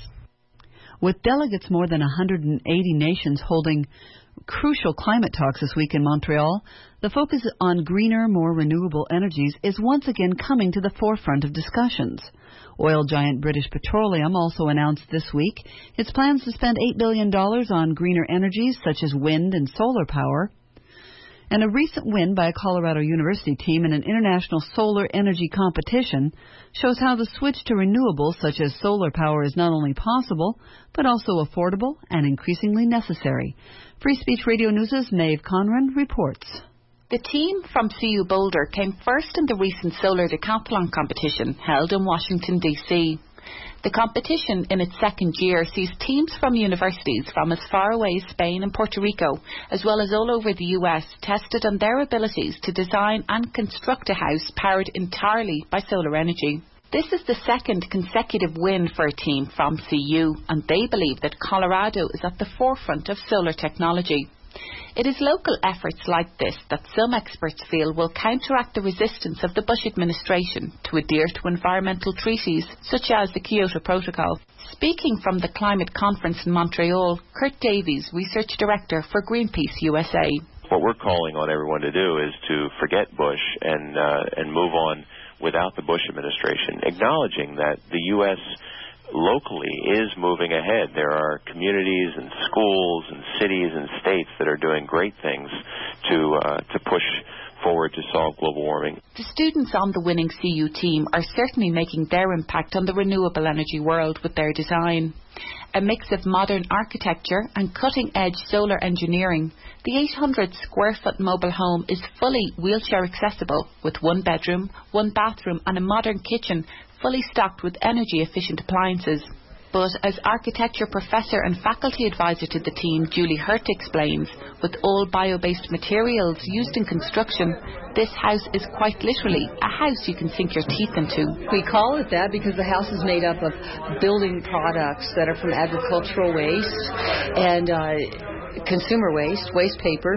With delegates more than one hundred eighty nations holding crucial climate talks this week in Montreal, the focus on greener, more renewable energies is once again coming to the forefront of discussions. Oil giant British Petroleum also announced this week its plans to spend eight billion dollars on greener energies such as wind and solar power. And a recent win by a Colorado University team in an international solar energy competition shows how the switch to renewables such as solar power is not only possible, but also affordable and increasingly necessary. Free Speech Radio News' Maeve Conran reports. The team from C U Boulder came first in the recent solar decathlon competition held in Washington, D C The competition in its second year sees teams from universities from as far away as Spain and Puerto Rico, as well as all over the U S, tested on their abilities to design and construct a house powered entirely by solar energy. This is the second consecutive win for a team from C U, and they believe that Colorado is at the forefront of solar technology. It is local efforts like this that some experts feel will counteract the resistance of the Bush administration to adhere to environmental treaties such as the Kyoto Protocol. Speaking from the climate conference in Montreal, Kurt Davies, Research Director for Greenpeace U S A. What we're calling on everyone to do is to forget Bush and uh, and move on without the Bush administration, acknowledging that the U S locally is moving ahead. There are communities and schools and cities and states that are doing great things to uh, to push forward to solve global warming. The students on the winning C U team are certainly making their impact on the renewable energy world with their design. A mix of modern architecture and cutting-edge solar engineering, the eight hundred square foot mobile home is fully wheelchair accessible with one bedroom, one bathroom and a modern kitchen fully stocked with energy-efficient appliances. But as architecture professor and faculty advisor to the team, Julie Hurt explains, with all bio-based materials used in construction, this house is quite literally a house you can sink your teeth into. We call it that because the house is made up of building products that are from agricultural waste and uh, consumer waste, waste paper.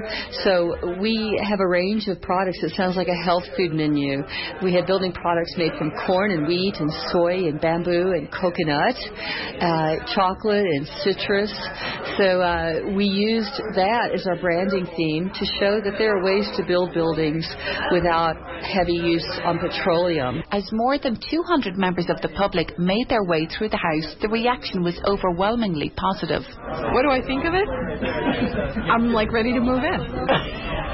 So we have a range of products that sounds like a health food menu. We have building products made from corn and wheat and soy and bamboo and coconut, uh, chocolate and citrus. So uh, we used that as our branding theme to show that there are ways to build buildings without heavy use on petroleum. As more than two hundred members of the public made their way through the house, the reaction was overwhelmingly positive. What do I think of it? I'm like ready to move in.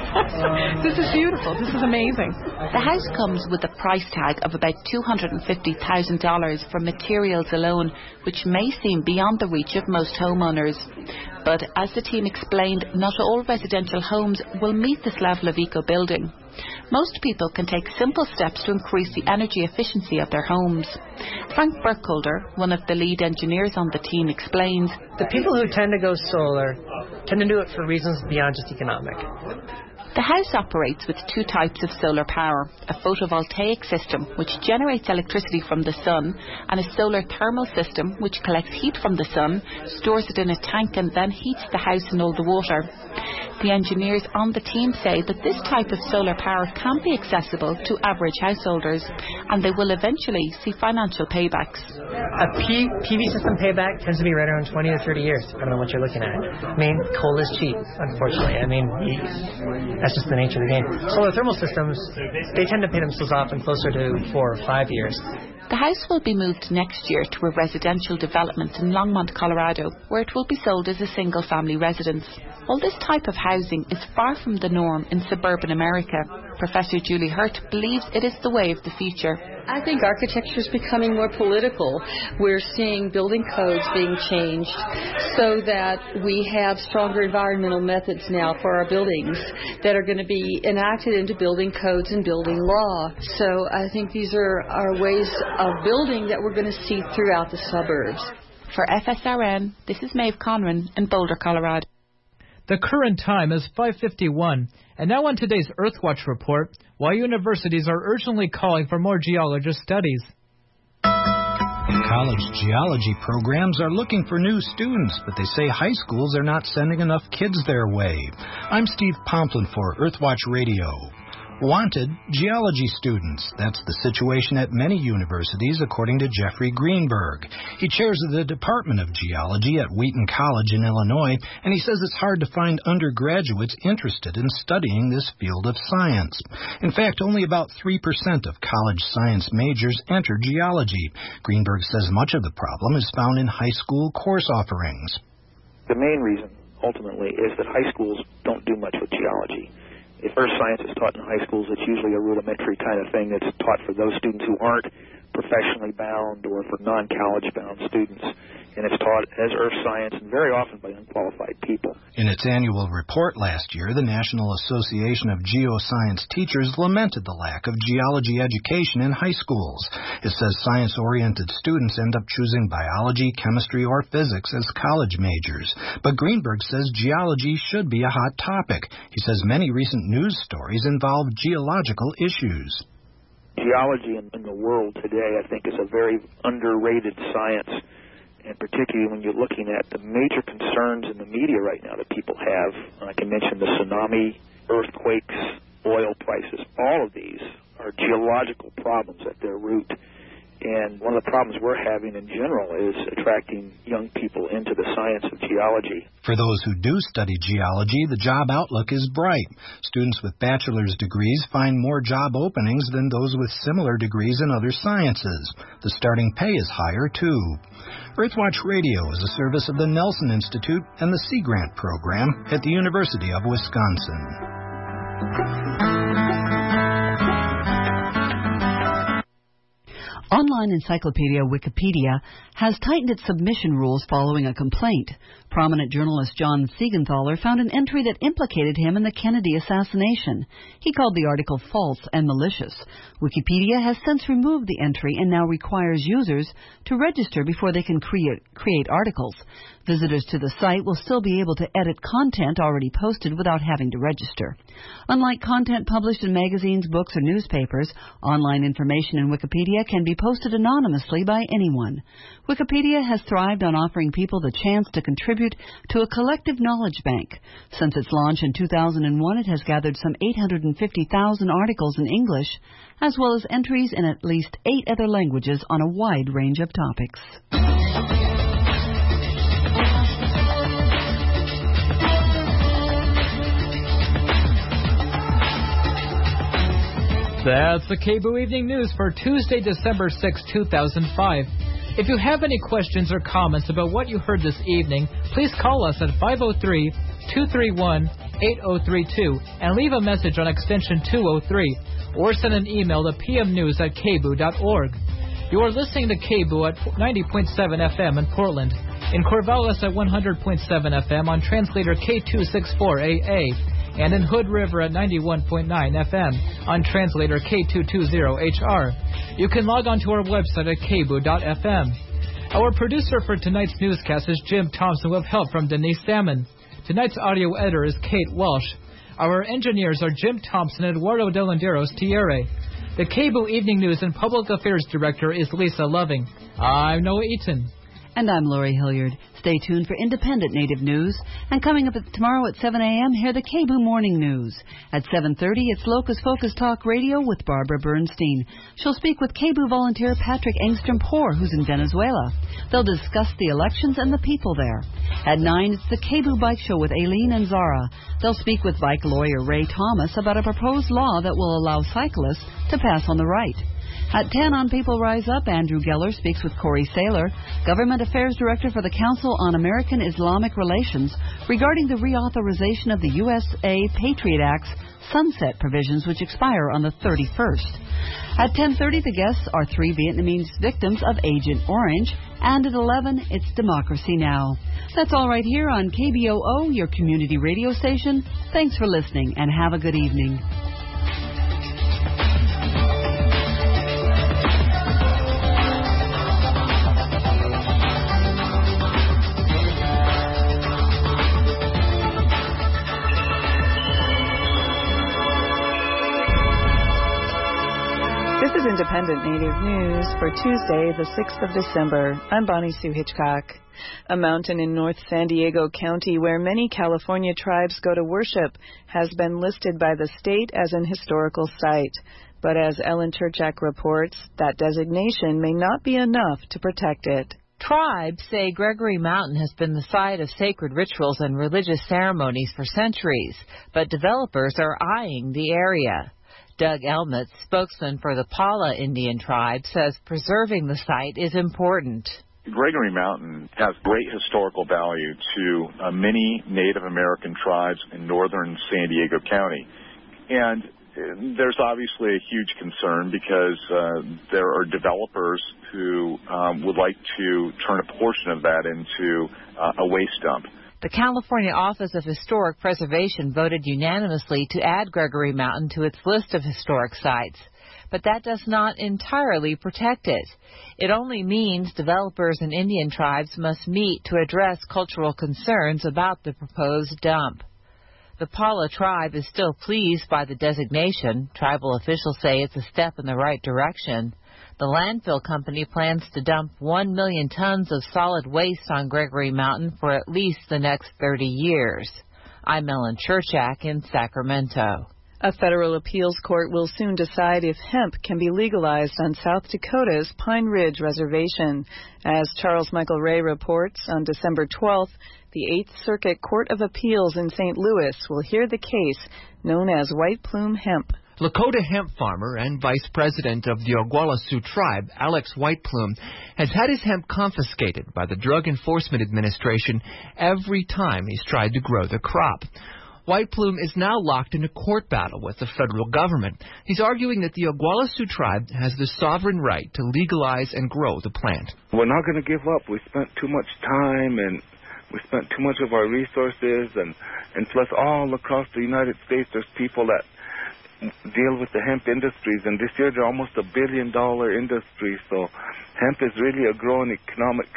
This is beautiful. This is amazing. The house comes with a price tag of about two hundred fifty thousand dollars for materials alone, which may seem beyond the reach of most homeowners. But as the team explained, not all residential homes will meet this level of eco-building. Most people can take simple steps to increase the energy efficiency of their homes. Frank Burkholder, one of the lead engineers on the team, explains, the people who tend to go solar tend to do it for reasons beyond just economic. The house operates with two types of solar power, a photovoltaic system which generates electricity from the sun, and a solar thermal system which collects heat from the sun, stores it in a tank and then heats the house and all the water. The engineers on the team say that this type of solar power can be accessible to average householders, and they will eventually see financial paybacks. A P- PV system payback tends to be right around twenty to thirty years, depending on what you're looking at. I mean, coal is cheap, unfortunately. I mean, that's just the nature of the game. Solar thermal systems, they tend to pay themselves off in closer to four or five years. The house will be moved next year to a residential development in Longmont, Colorado, where it will be sold as a single-family residence. While this type of housing is far from the norm in suburban America, Professor Julie Hurt believes it is the way of the future. I think architecture is becoming more political. We're seeing building codes being changed so that we have stronger environmental methods now for our buildings that are going to be enacted into building codes and building law. So I think these are, are ways of building that we're going to see throughout the suburbs. For F S R N, this is Maeve Conran in Boulder, Colorado. The current time is five fifty-one, and now on today's Earthwatch report, why universities are urgently calling for more geologist studies. College geology programs are looking for new students, but they say high schools are not sending enough kids their way. I'm Steve Pomplin for Earthwatch Radio. Wanted geology students. That's the situation at many universities, according to Jeffrey Greenberg. He chairs the Department of Geology at Wheaton College in Illinois, and he says it's hard to find undergraduates interested in studying this field of science. In fact, only about three percent of college science majors enter geology. Greenberg says much of the problem is found in high school course offerings. The main reason, ultimately, is that high schools don't do much with geology. If earth science is taught in high schools, it's usually a rudimentary kind of thing that's taught for those students who aren't professionally bound or for non-college bound students. And it's taught as earth science and very often by unqualified people. In its annual report last year, the National Association of Geoscience Teachers lamented the lack of geology education in high schools. It says science-oriented students end up choosing biology, chemistry, or physics as college majors. But Greenberg says geology should be a hot topic. He says many recent news stories involve geological issues. Geology in, in the world today, I think, is a very underrated science. And particularly when you're looking at the major concerns in the media right now that people have, I can mention the tsunami, earthquakes, oil prices, all of these are geological problems at their root. And one of the problems we're having in general is attracting young people into the science of geology. For those who do study geology, the job outlook is bright. Students with bachelor's degrees find more job openings than those with similar degrees in other sciences. The starting pay is higher, too. Earthwatch Radio is a service of the Nelson Institute and the Sea Grant Program at the University of Wisconsin. Online encyclopedia Wikipedia has tightened its submission rules following a complaint. Prominent journalist John Siegenthaler found an entry that implicated him in the Kennedy assassination. He called the article false and malicious. Wikipedia has since removed the entry and now requires users to register before they can create, create articles. Visitors to the site will still be able to edit content already posted without having to register. Unlike content published in magazines, books, or newspapers, online information in Wikipedia can be posted anonymously by anyone. Wikipedia has thrived on offering people the chance to contribute to a collective knowledge bank. Since its launch in two thousand one, it has gathered some eight hundred fifty thousand articles in English, as well as entries in at least eight other languages on a wide range of topics. That's the K B O O Evening News for Tuesday, December sixth, two thousand five. If you have any questions or comments about what you heard this evening, please call us at five oh three, two three one, eight oh three two and leave a message on extension two oh three, or send an email to p m news at k b o o dot org. You are listening to K B O O at ninety point seven F M in Portland, in Corvallis at one hundred point seven F M on translator K two sixty-four A A, and in Hood River at ninety-one point nine F M on translator K two twenty H R. You can log on to our website at k b o o dot f m. Our producer for tonight's newscast is Jim Thompson with help from Denise Salmon. Tonight's audio editor is Kate Welsh. Our engineers are Jim Thompson and Eduardo Delanderos Thierry. The K B O O Evening News and Public Affairs Director is Lisa Loving. I'm Noah Eaton. And I'm Lori Hilliard. Stay tuned for independent Native news. And coming up tomorrow at seven a.m., hear the K B O O Morning News. At seven thirty, it's Locust Focus Talk Radio with Barbara Bernstein. She'll speak with K B O O volunteer Patrick Engstrom-Poor, who's in Venezuela. They'll discuss the elections and the people there. At nine, it's the K B O O Bike Show with Aileen and Zara. They'll speak with bike lawyer Ray Thomas about a proposed law that will allow cyclists to pass on the right. At ten on People Rise Up, Andrew Geller speaks with Corey Saylor, Government Affairs Director for the Council on American Islamic Relations, regarding the reauthorization of the U S A Patriot Act's sunset provisions, which expire on the thirty-first. At ten thirty, the guests are three Vietnamese victims of Agent Orange, and at eleven, it's Democracy Now! That's all right here on K B O O, your community radio station. Thanks for listening, and have a good evening. This is Independent Native News for Tuesday, the sixth of December. I'm Bonnie Sue Hitchcock. A mountain in North San Diego County where many California tribes go to worship has been listed by the state as an historical site. But as Ellen Turchak reports, that designation may not be enough to protect it. Tribes say Gregory Mountain has been the site of sacred rituals and religious ceremonies for centuries, but developers are eyeing the area. Doug Elmetz, spokesman for the Pala Indian tribe, says preserving the site is important. Gregory Mountain has great historical value to uh, many Native American tribes in northern San Diego County. And uh, there's obviously a huge concern because uh, there are developers who um, would like to turn a portion of that into uh, a waste dump. The California Office of Historic Preservation voted unanimously to add Gregory Mountain to its list of historic sites, but that does not entirely protect it. It only means developers and Indian tribes must meet to address cultural concerns about the proposed dump. The Pala tribe is still pleased by the designation. Tribal officials say it's a step in the right direction. The landfill company plans to dump one million tons of solid waste on Gregory Mountain for at least the next thirty years. I'm Ellen Churchak in Sacramento. A federal appeals court will soon decide if hemp can be legalized on South Dakota's Pine Ridge Reservation. As Charles Michael Ray reports, on December twelfth, the Eighth Circuit Court of Appeals in Saint Louis will hear the case known as White Plume Hemp. Lakota hemp farmer and vice president of the Oglala Sioux tribe, Alex Whiteplume, has had his hemp confiscated by the Drug Enforcement Administration every time he's tried to grow the crop. Whiteplume is now locked in a court battle with the federal government. He's arguing that the Oglala Sioux tribe has the sovereign right to legalize and grow the plant. We're not going to give up. We spent too much time and we spent too much of our resources, and, and plus all across the United States there's people that deal with the hemp industries, and this year they're almost a billion dollar industry, so hemp is really a growing economic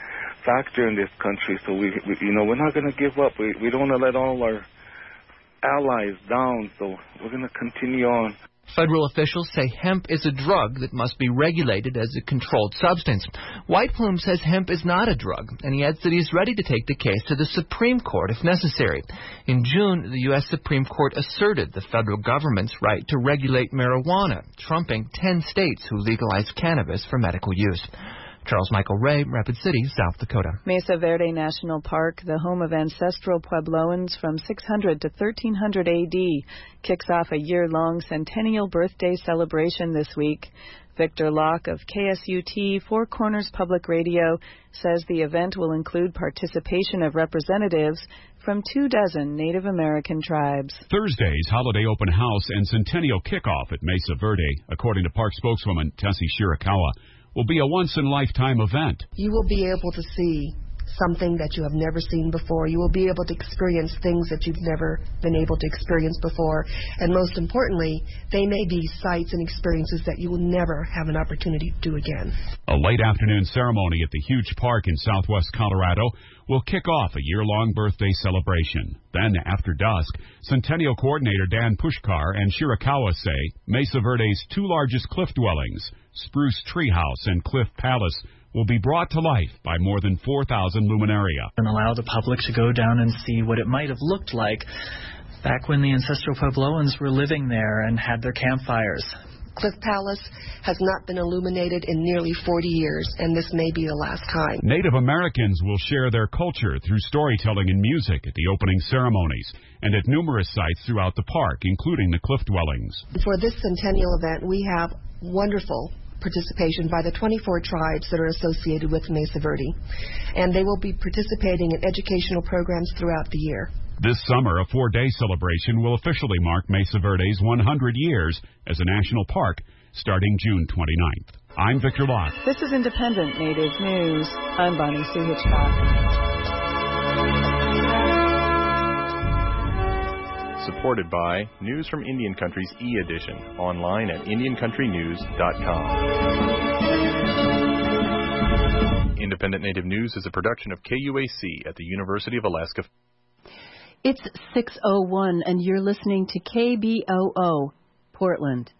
factor in this country. So we, we you know, we're not going to give up. We, we don't want to let all our allies down, so we're going to continue on. Federal officials say hemp is a drug that must be regulated as a controlled substance. Whiteplume says hemp is not a drug, and he adds that he's ready to take the case to the Supreme Court if necessary. In June, the U S Supreme Court asserted the federal government's right to regulate marijuana, trumping ten states who legalized cannabis for medical use. Charles Michael Ray, Rapid City, South Dakota. Mesa Verde National Park, the home of ancestral Puebloans from six hundred to thirteen hundred A D, kicks off a year-long centennial birthday celebration this week. Victor Locke of K S U T Four Corners Public Radio says the event will include participation of representatives from two dozen Native American tribes. Thursday's holiday open house and centennial kickoff at Mesa Verde, according to park spokeswoman Tessie Shirakawa, will be a once-in-a-lifetime event. You will be able to see something that you have never seen before. You will be able to experience things that you've never been able to experience before. And most importantly, they may be sights and experiences that you will never have an opportunity to do again. A late afternoon ceremony at the huge park in southwest Colorado will kick off a year-long birthday celebration. Then, after dusk, Centennial Coordinator Dan Pushkar and Shirakawa say Mesa Verde's two largest cliff dwellings, Spruce Treehouse and Cliff Palace, will be brought to life by more than four thousand luminaria. And allow the public to go down and see what it might have looked like back when the ancestral Puebloans were living there and had their campfires. Cliff Palace has not been illuminated in nearly forty years, and this may be the last time. Native Americans will share their culture through storytelling and music at the opening ceremonies and at numerous sites throughout the park, including the cliff dwellings. For this centennial event, we have wonderful participation by the twenty-four tribes that are associated with Mesa Verde, and they will be participating in educational programs throughout the year. This summer, a four-day celebration will officially mark Mesa Verde's one hundred years as a national park, starting June twenty-ninth. I'm Victor Locke. This is Independent Native News. I'm Bonnie Sue Hitchcock. Supported by News from Indian Country's e-edition, online at indian country news dot com. Independent Native News is a production of K U A C at the University of Alaska. It's six oh one, and you're listening to K B O O, Portland.